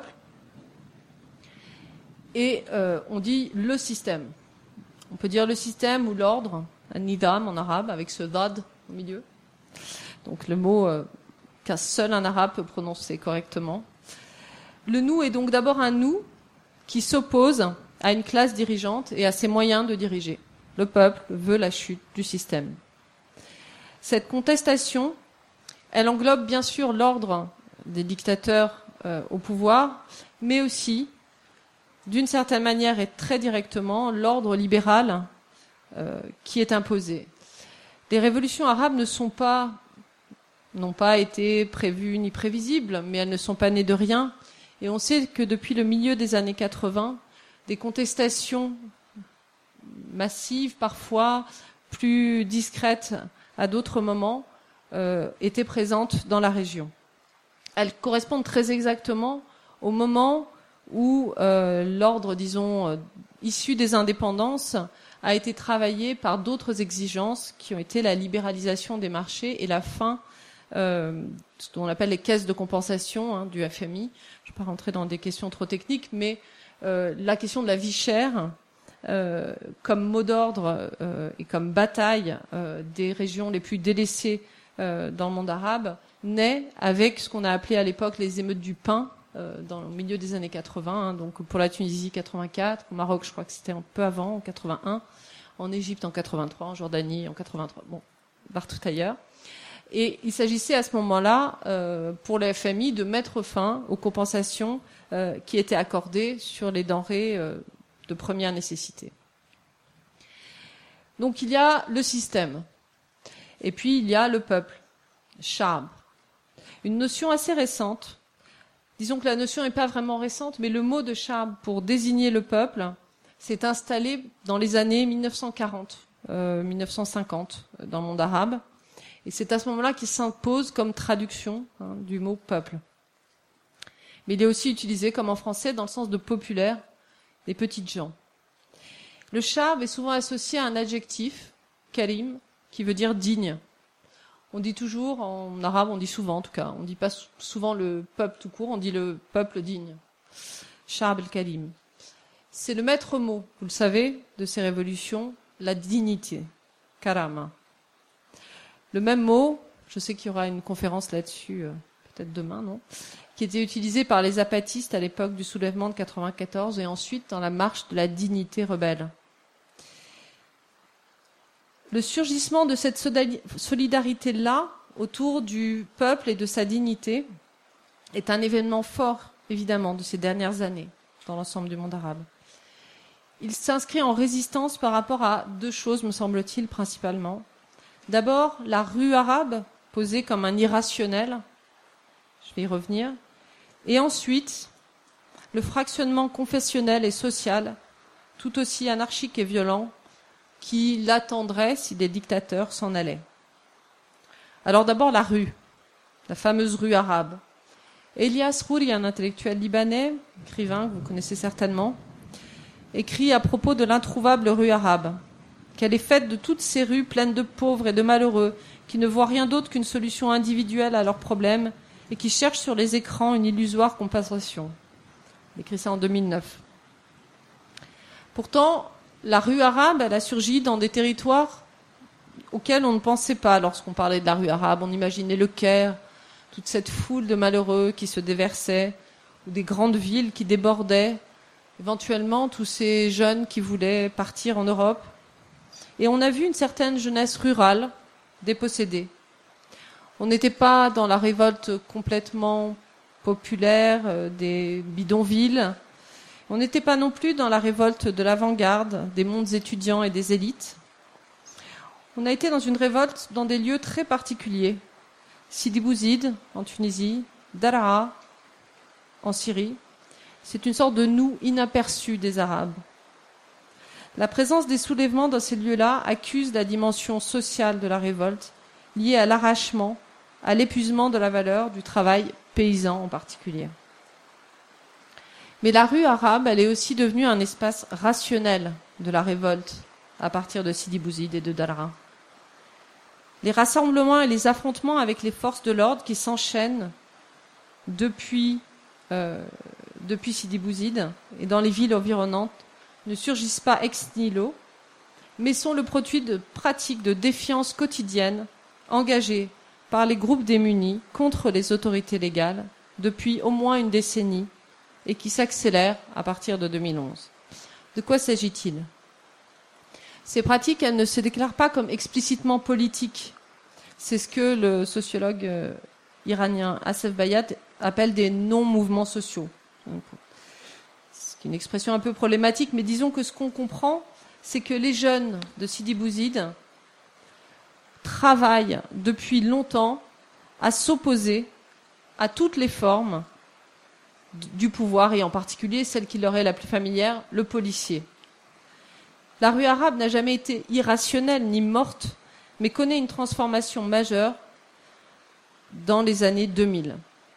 et euh, on dit « le système ». On peut dire le système ou l'ordre, un nidam en arabe, avec ce dad au milieu. Donc le mot euh, qu'un seul un arabe peut prononcer correctement. Le nous est donc d'abord un nous qui s'oppose à une classe dirigeante et à ses moyens de diriger. Le peuple veut la chute du système. Cette contestation, elle englobe bien sûr l'ordre des dictateurs euh, au pouvoir, mais aussi, d'une certaine manière et très directement, l'ordre libéral euh, qui est imposé. Les révolutions arabes ne sont pas, n'ont pas été prévues ni prévisibles, mais elles ne sont pas nées de rien. Et on sait que depuis le milieu des années quatre-vingts, des contestations massives, parfois plus discrètes à d'autres moments, euh, étaient présentes dans la région. Elles correspondent très exactement au moment où euh, l'ordre, disons, euh, issu des indépendances a été travaillé par d'autres exigences qui ont été la libéralisation des marchés et la fin, euh, ce qu'on appelle les caisses de compensation hein, du F M I. Je ne vais pas rentrer dans des questions trop techniques, mais euh, la question de la vie chère euh, comme mot d'ordre euh, et comme bataille euh, des régions les plus délaissées euh, dans le monde arabe naît avec ce qu'on a appelé à l'époque les émeutes du pain, Euh, dans le milieu des années quatre-vingts, hein, donc pour la Tunisie quatre-vingt-quatre, au Maroc je crois que c'était un peu avant, en quatre-vingt-un, en Égypte en quatre-vingt-trois, en Jordanie en quatre-vingt-trois, bon, partout ailleurs. Et il s'agissait à ce moment-là, euh, pour le F M I, de mettre fin aux compensations euh, qui étaient accordées sur les denrées euh, de première nécessité. Donc il y a le système, et puis il y a le peuple, Sha'b, une notion assez récente. Disons que la notion n'est pas vraiment récente, mais le mot de Sha'b pour désigner le peuple s'est installé dans les années mille neuf cent quarante, euh, mille neuf cent cinquante dans le monde arabe. Et c'est à ce moment-là qu'il s'impose comme traduction hein, du mot peuple. Mais il est aussi utilisé, comme en français, dans le sens de populaire, des petites gens. Le sha'b est souvent associé à un adjectif, karim, qui veut dire digne. On dit toujours, en arabe, on dit souvent en tout cas, on dit pas souvent le peuple tout court, on dit le peuple digne. Sha'b al-karim. C'est le maître mot, vous le savez, de ces révolutions, la dignité, karama. Le même mot, je sais qu'il y aura une conférence là-dessus, euh, peut-être demain, non ? Qui était utilisé par les apatistes à l'époque du soulèvement de quatre-vingt-quatorze et ensuite dans la marche de la dignité rebelle. Le surgissement de cette solidarité-là autour du peuple et de sa dignité est un événement fort, évidemment, de ces dernières années dans l'ensemble du monde arabe. Il s'inscrit en résistance par rapport à deux choses, me semble-t-il, principalement. D'abord, la rue arabe, posée comme un irrationnel, je vais y revenir, et ensuite, le fractionnement confessionnel et social, tout aussi anarchique et violent, qui l'attendrait si des dictateurs s'en allaient. Alors d'abord la rue, la fameuse rue arabe. Elias Khouri, un intellectuel libanais, écrivain que vous connaissez certainement, écrit à propos de l'introuvable rue arabe, qu'elle est faite de toutes ces rues pleines de pauvres et de malheureux qui ne voient rien d'autre qu'une solution individuelle à leurs problèmes et qui cherchent sur les écrans une illusoire compensation. Il écrit ça en deux mille neuf. Pourtant, la rue arabe, elle a surgi dans des territoires auxquels on ne pensait pas lorsqu'on parlait de la rue arabe. On imaginait le Caire, toute cette foule de malheureux qui se déversaient, ou des grandes villes qui débordaient, éventuellement tous ces jeunes qui voulaient partir en Europe. Et on a vu une certaine jeunesse rurale dépossédée. On n'était pas dans la révolte complètement populaire euh, des bidonvilles. On n'était pas non plus dans la révolte de l'avant-garde, des mondes étudiants et des élites. On a été dans une révolte dans des lieux très particuliers. Sidi Bouzid, en Tunisie, Daraa, en Syrie. C'est une sorte de nous inaperçu des Arabes. La présence des soulèvements dans ces lieux-là accuse la dimension sociale de la révolte, liée à l'arrachement, à l'épuisement de la valeur du travail paysan en particulier. Mais la rue arabe, elle est aussi devenue un espace rationnel de la révolte à partir de Sidi Bouzid et de Daraa. Les rassemblements et les affrontements avec les forces de l'ordre qui s'enchaînent depuis, euh, depuis Sidi Bouzid et dans les villes environnantes ne surgissent pas ex nihilo, mais sont le produit de pratiques de défiance quotidienne engagées par les groupes démunis contre les autorités légales depuis au moins une décennie et qui s'accélèrent à partir de deux mille onze. De quoi s'agit-il ? Ces pratiques, elles ne se déclarent pas comme explicitement politiques. C'est ce que le sociologue euh, iranien Assef Bayat appelle des non-mouvements sociaux. C'est une expression un peu problématique, mais disons que ce qu'on comprend, c'est que les jeunes de Sidi Bouzid travaillent depuis longtemps à s'opposer à toutes les formes du pouvoir, et en particulier celle qui leur est la plus familière, le policier. La rue arabe n'a jamais été irrationnelle ni morte, mais connaît une transformation majeure dans les années deux mille.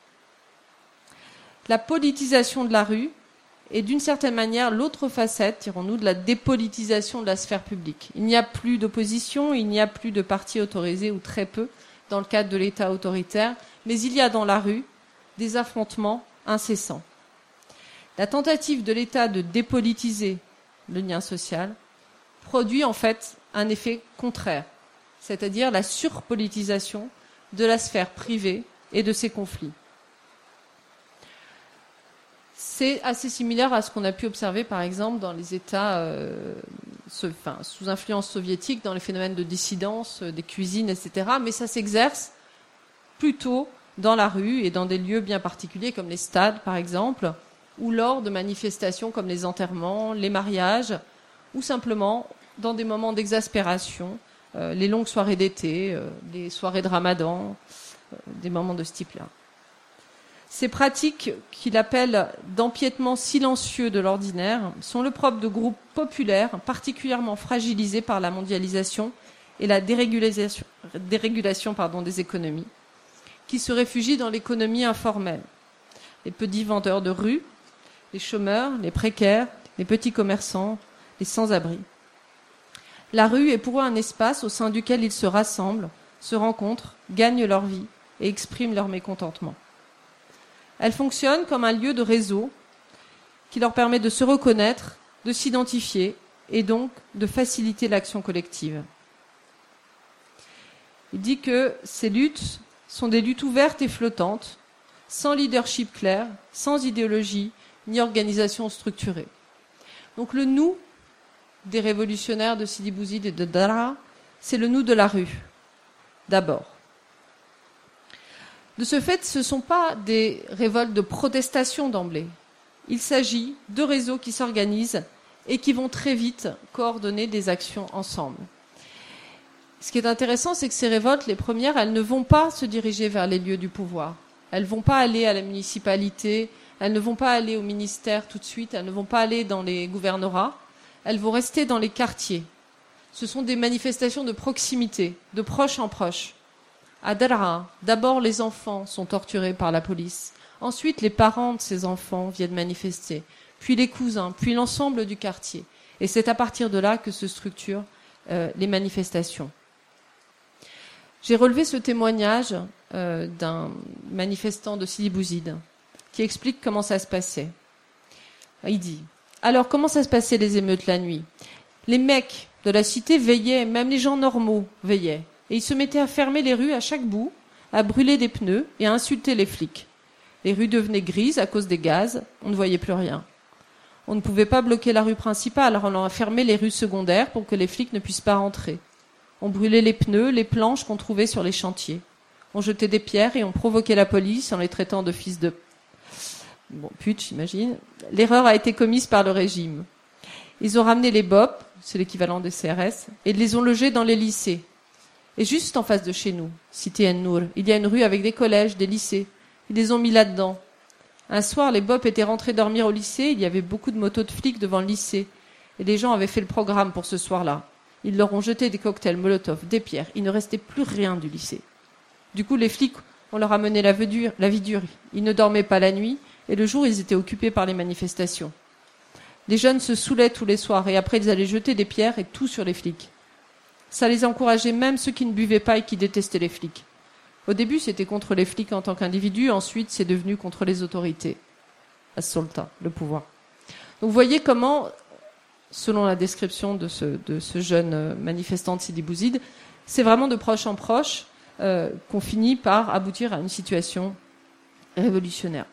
La politisation de la rue est d'une certaine manière l'autre facette, dirons-nous, de la dépolitisation de la sphère publique. Il n'y a plus d'opposition, il n'y a plus de partis autorisés, ou très peu, dans le cadre de l'État autoritaire, mais il y a dans la rue des affrontements incessants. La tentative de l'État de dépolitiser le lien social produit en fait un effet contraire, c'est-à-dire la surpolitisation de la sphère privée et de ses conflits. C'est assez similaire à ce qu'on a pu observer par exemple dans les États euh, sous, enfin, sous influence soviétique, dans les phénomènes de dissidence, euh, des cuisines, et cetera. Mais ça s'exerce plutôt dans la rue et dans des lieux bien particuliers comme les stades par exemple, ou lors de manifestations comme les enterrements, les mariages, ou simplement dans des moments d'exaspération, euh, les longues soirées d'été, euh, les soirées de ramadan, euh, des moments de ce type-là. Ces pratiques qu'il appelle d'empiètement silencieux de l'ordinaire sont le propre de groupes populaires particulièrement fragilisés par la mondialisation et la dérégulation, dérégulation pardon, des économies, qui se réfugient dans l'économie informelle. les petits vendeurs de rue, les chômeurs, les précaires, les petits commerçants, les sans-abri. La rue est pour eux un espace au sein duquel ils se rassemblent, se rencontrent, gagnent leur vie et expriment leur mécontentement. Elle fonctionne comme un lieu de réseau qui leur permet de se reconnaître, de s'identifier et donc de faciliter l'action collective. Il dit que ces luttes sont des luttes ouvertes et flottantes, sans leadership clair, sans idéologie, ni organisation structurée. Donc le nous des révolutionnaires de Sidi Bouzid et de Daraa, c'est le nous de la rue, d'abord. De ce fait, ce ne sont pas des révoltes de protestation d'emblée. Il s'agit de réseaux qui s'organisent et qui vont très vite coordonner des actions ensemble. Ce qui est intéressant, c'est que ces révoltes, les premières, elles ne vont pas se diriger vers les lieux du pouvoir. Elles ne vont pas aller à la municipalité, elles ne vont pas aller au ministère tout de suite, elles ne vont pas aller dans les gouvernorats, elles vont rester dans les quartiers. Ce sont des manifestations de proximité, de proche en proche. À Daraa, d'abord les enfants sont torturés par la police. Ensuite, les parents de ces enfants viennent manifester. Puis les cousins, puis l'ensemble du quartier. Et c'est à partir de là que se structurent euh, les manifestations. J'ai relevé ce témoignage euh, d'un manifestant de Sidi Bouzid qui explique comment ça se passait. Il dit « Alors, comment ça se passait les émeutes la nuit ? Les mecs de la cité veillaient, même les gens normaux veillaient. Et ils se mettaient à fermer les rues à chaque bout, à brûler des pneus et à insulter les flics. Les rues devenaient grises à cause des gaz, on ne voyait plus rien. On ne pouvait pas bloquer la rue principale, alors on a fermé les rues secondaires pour que les flics ne puissent pas rentrer. On brûlait les pneus, les planches qu'on trouvait sur les chantiers. On jetait des pierres et on provoquait la police en les traitant de fils de... Bon, pute, j'imagine. L'erreur a été commise par le régime. Ils ont ramené les B O P, c'est l'équivalent des C R S, et les ont logés dans les lycées. Et juste en face de chez nous, cité En-Nour, il y a une rue avec des collèges, des lycées. Ils les ont mis là-dedans. Un soir, les B O P étaient rentrés dormir au lycée, il y avait beaucoup de motos de flics devant le lycée. Et les gens avaient fait le programme pour ce soir-là. Ils leur ont jeté des cocktails Molotov, des pierres. Il ne restait plus rien du lycée. Du coup, les flics, on leur a mené la vie dure. La vie dure. Ils ne dormaient pas la nuit, et le jour, ils étaient occupés par les manifestations. Les jeunes se saoulaient tous les soirs, et après, ils allaient jeter des pierres et tout sur les flics. Ça les encourageait, même ceux qui ne buvaient pas et qui détestaient les flics. Au début, c'était contre les flics en tant qu'individus, ensuite, c'est devenu contre les autorités. As-Sultan, le pouvoir. Donc, vous voyez comment, selon la description de ce, de ce jeune manifestant de Sidi Bouzid, c'est vraiment de proche en proche euh, qu'on finit par aboutir à une situation révolutionnaire.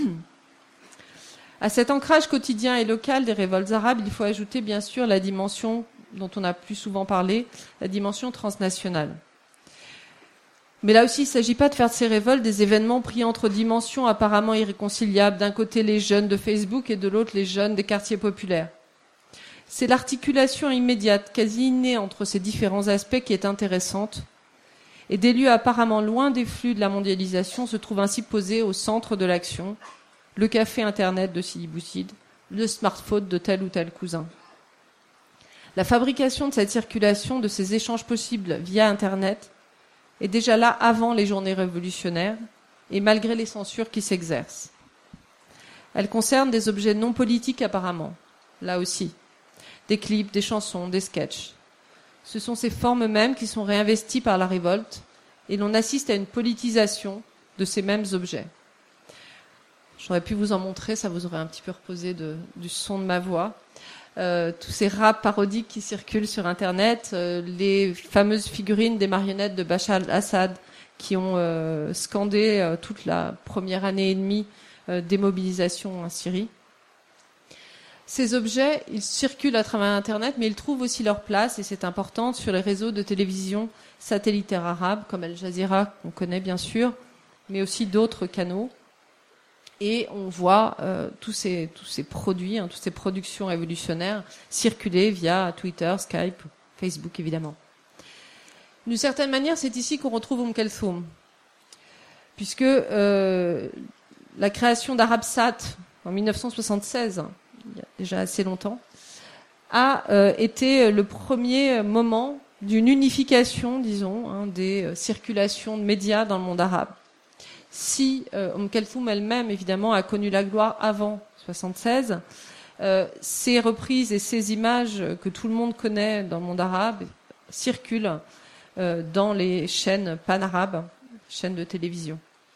À cet ancrage quotidien et local des révoltes arabes, il faut ajouter bien sûr la dimension dont on a plus souvent parlé, la dimension transnationale. Mais là aussi, il ne s'agit pas de faire de ces révoltes des événements pris entre dimensions apparemment irréconciliables, d'un côté les jeunes de Facebook et de l'autre les jeunes des quartiers populaires. C'est l'articulation immédiate, quasi innée entre ces différents aspects qui est intéressante, et des lieux apparemment loin des flux de la mondialisation se trouvent ainsi posés au centre de l'action, le café Internet de Sidi Bouzid, le smartphone de tel ou tel cousin. La fabrication de cette circulation, de ces échanges possibles via Internet, est déjà là avant les journées révolutionnaires et malgré les censures qui s'exercent. Elle concerne des objets non politiques apparemment, là aussi, des clips, des chansons, des sketchs. Ce sont ces formes mêmes qui sont réinvesties par la révolte et l'on assiste à une politisation de ces mêmes objets. J'aurais pu vous en montrer, ça vous aurait un petit peu reposé de, du son de ma voix. Euh, tous ces raps parodiques qui circulent sur Internet, euh, les fameuses figurines des marionnettes de Bachar al-Assad qui ont euh, scandé euh, toute la première année et demie euh, des mobilisations en Syrie. Ces objets, ils circulent à travers Internet, mais ils trouvent aussi leur place, et c'est important, sur les réseaux de télévision satellitaires arabes, comme Al Jazeera, qu'on connaît bien sûr, mais aussi d'autres canaux. Et on voit euh, tous ces tous ces produits, hein, toutes ces productions révolutionnaires circuler via Twitter, Skype, Facebook évidemment. D'une certaine manière, c'est ici qu'on retrouve Umm Kulthum, puisque euh, la création d'Arabsat en mille neuf cent soixante-seize, il y a déjà assez longtemps, a euh, été le premier moment d'une unification, disons, hein, des circulations de médias dans le monde arabe. si euh, Umm Kalthoum elle-même, évidemment, a connu la gloire avant soixante-seize, euh, ces reprises et ces images que tout le monde connaît dans le monde arabe circulent euh, dans les chaînes pan-arabes, chaînes de télévision.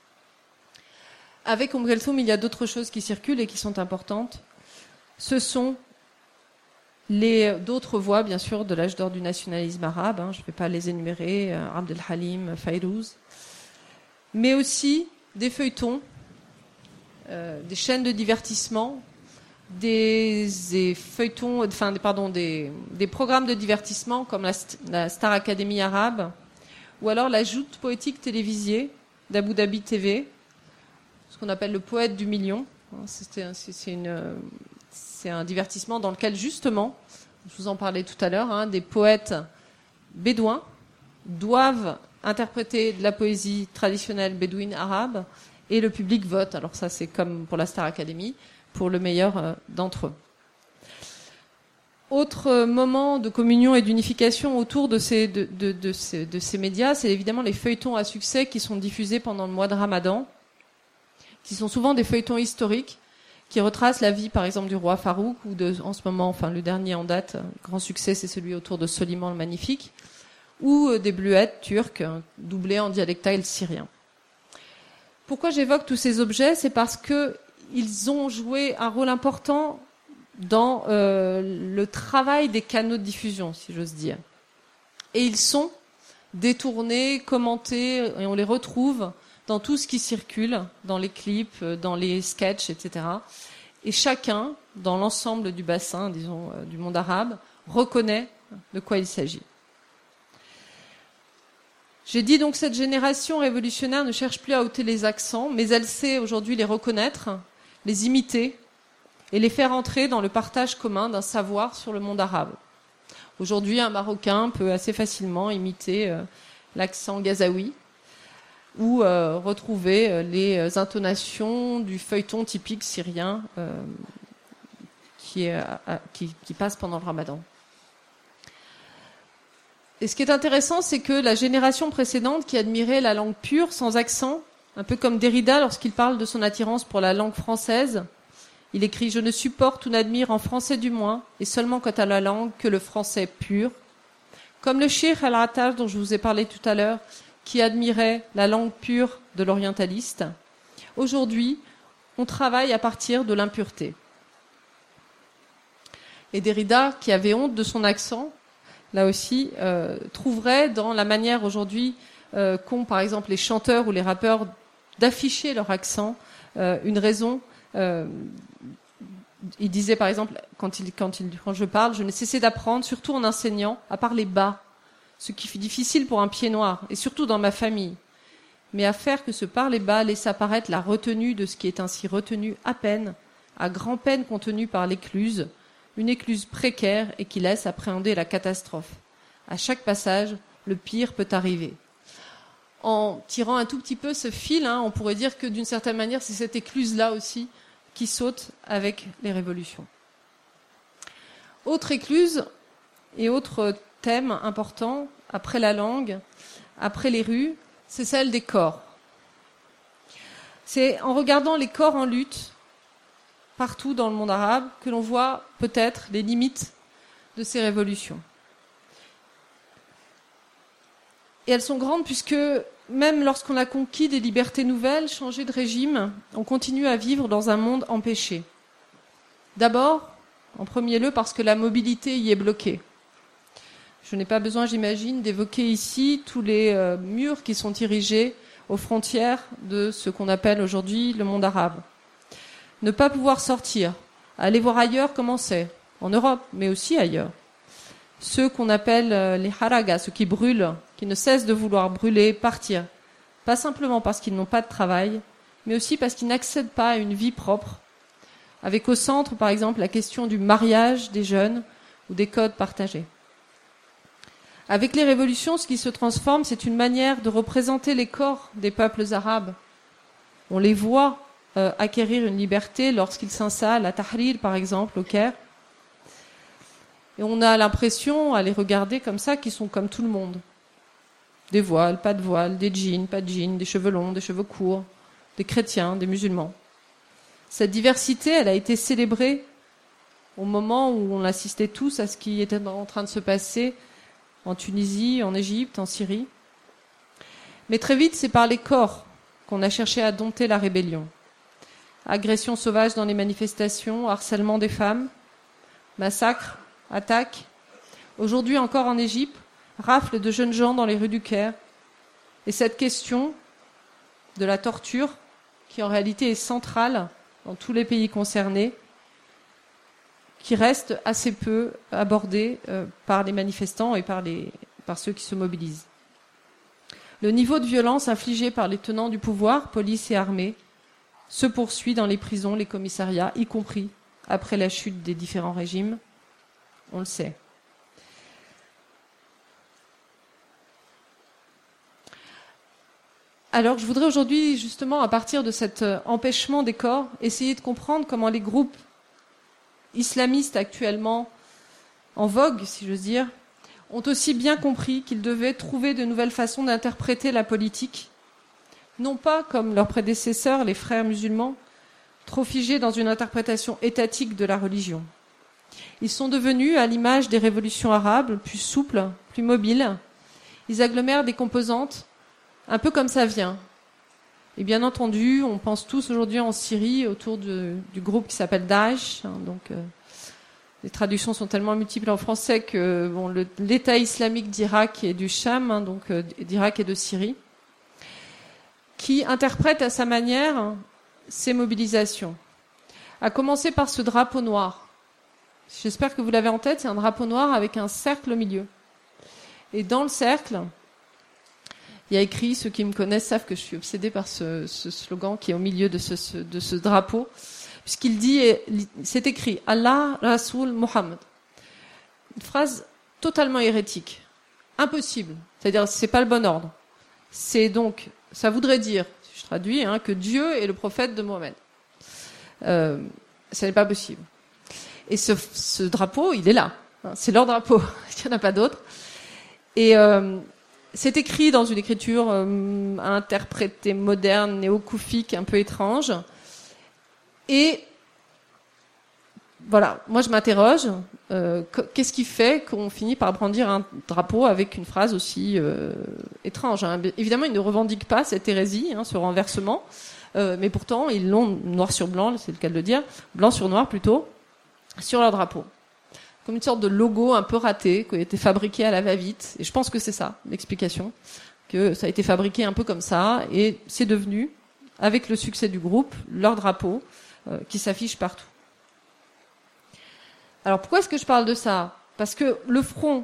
Avec Umm Kalthoum, il y a d'autres choses qui circulent et qui sont importantes. Ce sont les d'autres voix, bien sûr, de l'âge d'or du nationalisme arabe. Hein, je ne vais pas les énumérer, euh, Abd el-Halim, Fayrouz. Mais aussi des feuilletons, euh, des chaînes de divertissement, des, des feuilletons, enfin, des, pardon, des, des programmes de divertissement comme la, la Star Academy arabe, ou alors la joute poétique télévisée d'Abu Dhabi T V, ce qu'on appelle le poète du million. C'est, c'est, une, c'est un divertissement dans lequel, justement, je vous en parlais tout à l'heure, hein, des poètes bédouins doivent interpréter de la poésie traditionnelle bédouine arabe et le public vote. Alors ça, c'est comme pour la Star Academy, pour le meilleur euh, d'entre eux. Autre moment de communion et d'unification autour de ces, de, de, de ces, de ces médias, c'est évidemment les feuilletons à succès qui sont diffusés pendant le mois de Ramadan, qui sont souvent des feuilletons historiques, qui retracent la vie, par exemple, du roi Farouk, ou de, en ce moment, enfin, le dernier en date, grand succès, c'est celui autour de Soliman le Magnifique, ou des bleuettes turques, doublées en dialectal syrien. Pourquoi j'évoque tous ces objets ? C'est parce que ils ont joué un rôle important dans euh, le travail des canaux de diffusion, si j'ose dire. Et ils sont détournés, commentés, et on les retrouve dans tout ce qui circule, dans les clips, dans les sketchs, et cetera. Et chacun, dans l'ensemble du bassin, disons, euh, du monde arabe, reconnaît de quoi il s'agit. J'ai dit donc que cette génération révolutionnaire ne cherche plus à ôter les accents, mais elle sait aujourd'hui les reconnaître, les imiter et les faire entrer dans le partage commun d'un savoir sur le monde arabe. Aujourd'hui, un Marocain peut assez facilement imiter euh, l'accent gazaoui, ou euh, retrouver euh, les intonations du feuilleton typique syrien euh, qui, est, à, qui, qui passe pendant le ramadan. Et ce qui est intéressant, c'est que la génération précédente qui admirait la langue pure, sans accent, un peu comme Derrida lorsqu'il parle de son attirance pour la langue française, il écrit « Je ne supporte ou n'admire en français du moins, et seulement quant à la langue, que le français pur ». Comme le Cheikh Al-Attar dont je vous ai parlé tout à l'heure, qui admirait la langue pure de l'orientaliste. Aujourd'hui, on travaille à partir de l'impureté. Et Derrida, qui avait honte de son accent, là aussi, euh, trouverait dans la manière aujourd'hui euh, qu'ont par exemple les chanteurs ou les rappeurs d'afficher leur accent euh, une raison. Euh, il disait par exemple, quand, il, quand, il, quand je parle, je n'ai cessé d'apprendre, surtout en enseignant, à parler bas, ce qui fut difficile pour un pied noir, et surtout dans ma famille, mais à faire que ce parler bas laisse apparaître la retenue de ce qui est ainsi retenu à peine, à grand-peine contenu par l'écluse, une écluse précaire et qui laisse appréhender la catastrophe. À chaque passage, le pire peut arriver. En tirant un tout petit peu ce fil, hein, on pourrait dire que d'une certaine manière, c'est cette écluse-là aussi qui saute avec les révolutions. Autre écluse et autre thème important, après la langue, après les rues, c'est celle des corps. C'est en regardant les corps en lutte, partout dans le monde arabe, que l'on voit peut-être les limites de ces révolutions. Et elles sont grandes puisque même lorsqu'on a conquis des libertés nouvelles, changé de régime, on continue à vivre dans un monde empêché. D'abord, en premier lieu, parce que la mobilité y est bloquée. Je n'ai pas besoin, j'imagine, d'évoquer ici tous les euh, murs qui sont érigés aux frontières de ce qu'on appelle aujourd'hui le monde arabe. Ne pas pouvoir sortir, aller voir ailleurs comment c'est, en Europe, mais aussi ailleurs. Ceux qu'on appelle euh, les haragas, ceux qui brûlent, qui ne cessent de vouloir brûler, partir. Pas simplement parce qu'ils n'ont pas de travail, mais aussi parce qu'ils n'accèdent pas à une vie propre, avec au centre, par exemple, la question du mariage des jeunes ou des codes partagés. Avec les révolutions, ce qui se transforme, c'est une manière de représenter les corps des peuples arabes. On les voit euh, acquérir une liberté lorsqu'ils s'installent à Tahrir, par exemple, au Caire. Et on a l'impression, à les regarder comme ça, qu'ils sont comme tout le monde. Des voiles, pas de voiles, des jeans, pas de jeans, des cheveux longs, des cheveux courts, des chrétiens, des musulmans. Cette diversité, elle a été célébrée au moment où on assistait tous à ce qui était en train de se passer en Tunisie, en Égypte, en Syrie. Mais très vite, c'est par les corps qu'on a cherché à dompter la rébellion. Agressions sauvages dans les manifestations, harcèlement des femmes, massacres, attaques. Aujourd'hui encore en Égypte, rafles de jeunes gens dans les rues du Caire. Et cette question de la torture, qui en réalité est centrale dans tous les pays concernés, qui reste assez peu abordée euh, par les manifestants et par, les, par ceux qui se mobilisent. Le niveau de violence infligé par les tenants du pouvoir, police et armée, se poursuit dans les prisons, les commissariats, y compris après la chute des différents régimes. On le sait. Alors, je voudrais aujourd'hui, justement, à partir de cet empêchement des corps, essayer de comprendre comment les groupes islamistes actuellement en vogue, si j'ose dire, ont aussi bien compris qu'ils devaient trouver de nouvelles façons d'interpréter la politique, non pas comme leurs prédécesseurs, les frères musulmans, trop figés dans une interprétation étatique de la religion. Ils sont devenus, à l'image des révolutions arabes, plus souples, plus mobiles. Ils agglomèrent des composantes, un peu comme ça vient. Et bien entendu, on pense tous aujourd'hui en Syrie autour de, du groupe qui s'appelle Daesh. Hein, donc, euh, les traductions sont tellement multiples en français que bon, le, l'État islamique d'Irak et du Cham, hein, donc euh, d'Irak et de Syrie, qui interprète à sa manière ces mobilisations. À commencer par ce drapeau noir. J'espère que vous l'avez en tête, c'est un drapeau noir avec un cercle au milieu. Et dans le cercle, il y a écrit, ceux qui me connaissent savent que je suis obsédée par ce, ce slogan qui est au milieu de ce, ce, de ce drapeau, puisqu'il dit, c'est écrit « Allah, Rasoul, Mohammed ». Une phrase totalement hérétique, impossible, c'est-à-dire c'est pas le bon ordre. C'est donc, ça voudrait dire, si je traduis, hein, que Dieu est le prophète de Mohammed. Euh, ça n'est pas possible. Et ce, ce drapeau, il est là. Hein, c'est leur drapeau, il n'y en a pas d'autre. Et... Euh, C'est écrit dans une écriture euh, interprétée moderne, néo-koufique, un peu étrange. Et voilà, moi je m'interroge, euh, qu'est-ce qui fait qu'on finit par brandir un drapeau avec une phrase aussi euh, étrange, hein. Évidemment, ils ne revendiquent pas cette hérésie, hein, ce renversement, euh, mais pourtant, ils l'ont noir sur blanc, c'est le cas de le dire, blanc sur noir plutôt, sur leur drapeau. Comme une sorte de logo un peu raté, qui a été fabriqué à la va-vite. Et je pense que c'est ça, l'explication, que ça a été fabriqué un peu comme ça, et c'est devenu, avec le succès du groupe, leur drapeau, euh, qui s'affiche partout. Alors pourquoi est-ce que je parle de ça ? Parce que le front,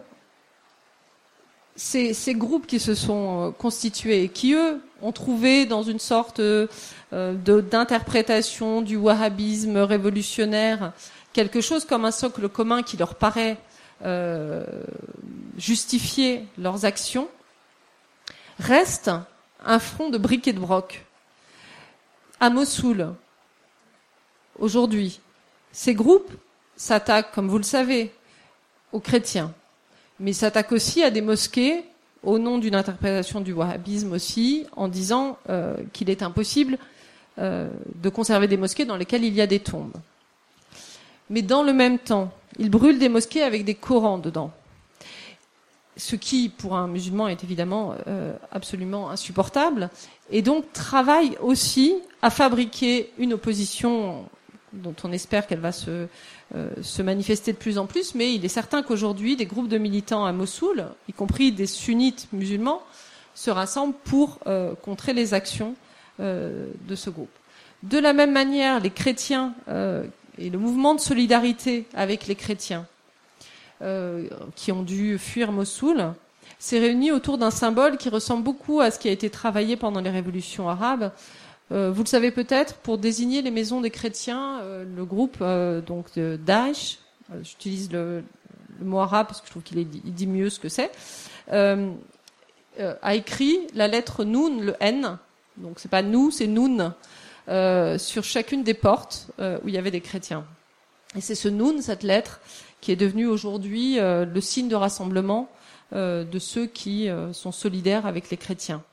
ces, ces groupes qui se sont constitués, qui eux ont trouvé dans une sorte euh, de, d'interprétation du wahhabisme révolutionnaire, quelque chose comme un socle commun qui leur paraît euh, justifier leurs actions, reste un front de briques et de broc. À Mossoul, aujourd'hui, ces groupes s'attaquent, comme vous le savez, aux chrétiens, mais s'attaquent aussi à des mosquées au nom d'une interprétation du wahhabisme aussi, en disant euh, qu'il est impossible euh, de conserver des mosquées dans lesquelles il y a des tombes. Mais dans le même temps, ils brûlent des mosquées avec des Corans dedans. Ce qui, pour un musulman, est évidemment euh, absolument insupportable. Et donc, travaillent aussi à fabriquer une opposition dont on espère qu'elle va se, euh, se manifester de plus en plus. Mais il est certain qu'aujourd'hui, des groupes de militants à Mossoul, y compris des sunnites musulmans, se rassemblent pour euh, contrer les actions euh, de ce groupe. De la même manière, les chrétiens... Euh, et le mouvement de solidarité avec les chrétiens euh, qui ont dû fuir Mossoul s'est réuni autour d'un symbole qui ressemble beaucoup à ce qui a été travaillé pendant les révolutions arabes. Euh, vous le savez peut-être, pour désigner les maisons des chrétiens, euh, le groupe euh, donc de Daesh, euh, j'utilise le, le mot arabe parce que je trouve qu'il est, il dit mieux ce que c'est, euh, euh, a écrit la lettre Noun, le N, donc c'est pas nous, c'est Noun, Euh, sur chacune des portes euh, où il y avait des chrétiens. Et c'est ce Noun, cette lettre, qui est devenue aujourd'hui euh, le signe de rassemblement euh, de ceux qui euh, sont solidaires avec les chrétiens.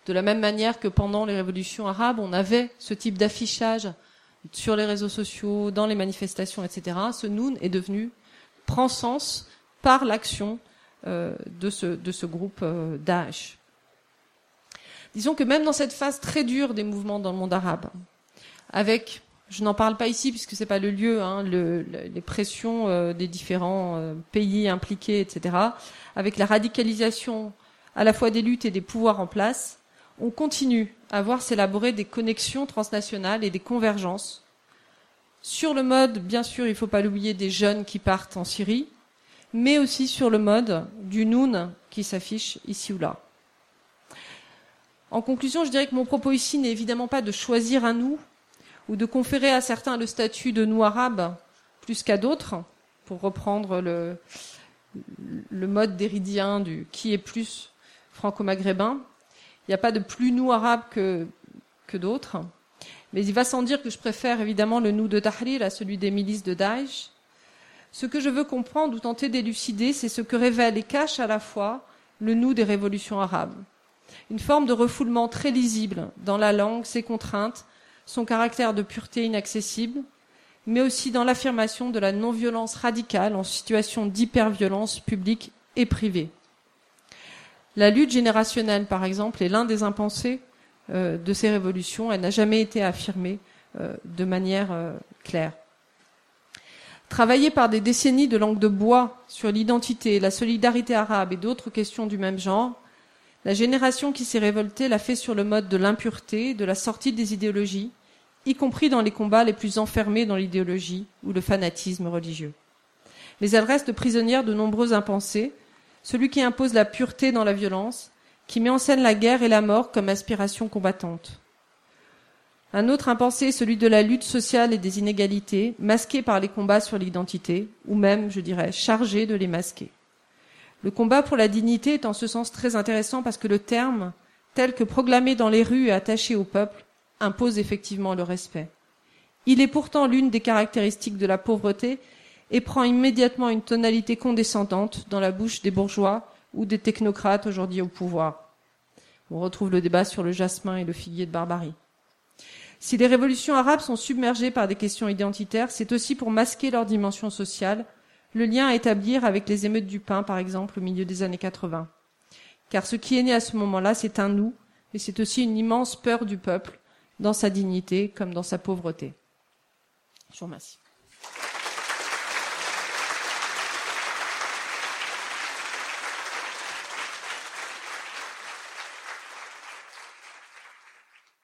De la même manière que pendant les révolutions arabes, on avait ce type d'affichage sur les réseaux sociaux, dans les manifestations, et cetera. Ce noun est devenu, prend sens par l'action euh, de ce, de ce groupe euh, Daesh. Disons que même dans cette phase très dure des mouvements dans le monde arabe, avec, je n'en parle pas ici puisque c'est pas le lieu, hein, le, le, les pressions euh, des différents euh, pays impliqués, et cetera, avec la radicalisation à la fois des luttes et des pouvoirs en place, on continue à voir s'élaborer des connexions transnationales et des convergences sur le mode, bien sûr, il ne faut pas l'oublier, des jeunes qui partent en Syrie, mais aussi sur le mode du noun qui s'affiche ici ou là. En conclusion, je dirais que mon propos ici n'est évidemment pas de choisir un nous ou de conférer à certains le statut de nous arabe plus qu'à d'autres, pour reprendre le, le mode déridien du qui est plus franco-maghrébin. Il n'y a pas de plus nous arabe que, que d'autres. Mais il va sans dire que je préfère évidemment le nous de Tahrir à celui des milices de Daesh. Ce que je veux comprendre ou tenter d'élucider, c'est ce que révèle et cache à la fois le nous des révolutions arabes. Une forme de refoulement très lisible dans la langue, ses contraintes, son caractère de pureté inaccessible, mais aussi dans l'affirmation de la non-violence radicale en situation d'hyperviolence publique et privée. La lutte générationnelle, par exemple, est l'un des impensés euh, de ces révolutions. Elle n'a jamais été affirmée euh, de manière euh, claire. Travailler par des décennies de langue de bois sur l'identité, la solidarité arabe et d'autres questions du même genre, la génération qui s'est révoltée l'a fait sur le mode de l'impureté, de la sortie des idéologies, y compris dans les combats les plus enfermés dans l'idéologie ou le fanatisme religieux. Mais elle reste prisonnière de nombreux impensés, celui qui impose la pureté dans la violence, qui met en scène la guerre et la mort comme aspiration combattante. Un autre impensé est celui de la lutte sociale et des inégalités, masqué par les combats sur l'identité, ou même, je dirais, chargé de les masquer. Le combat pour la dignité est en ce sens très intéressant parce que le terme, tel que proclamé dans les rues et attaché au peuple, impose effectivement le respect. Il est pourtant l'une des caractéristiques de la pauvreté et prend immédiatement une tonalité condescendante dans la bouche des bourgeois ou des technocrates aujourd'hui au pouvoir. On retrouve le débat sur le jasmin et le figuier de Barbarie. Si les révolutions arabes sont submergées par des questions identitaires, c'est aussi pour masquer leur dimension sociale, le lien à établir avec les émeutes du pain, par exemple, au milieu des années quatre-vingts. Car ce qui est né à ce moment-là, c'est un nous, mais c'est aussi une immense peur du peuple, dans sa dignité comme dans sa pauvreté. Je vous remercie.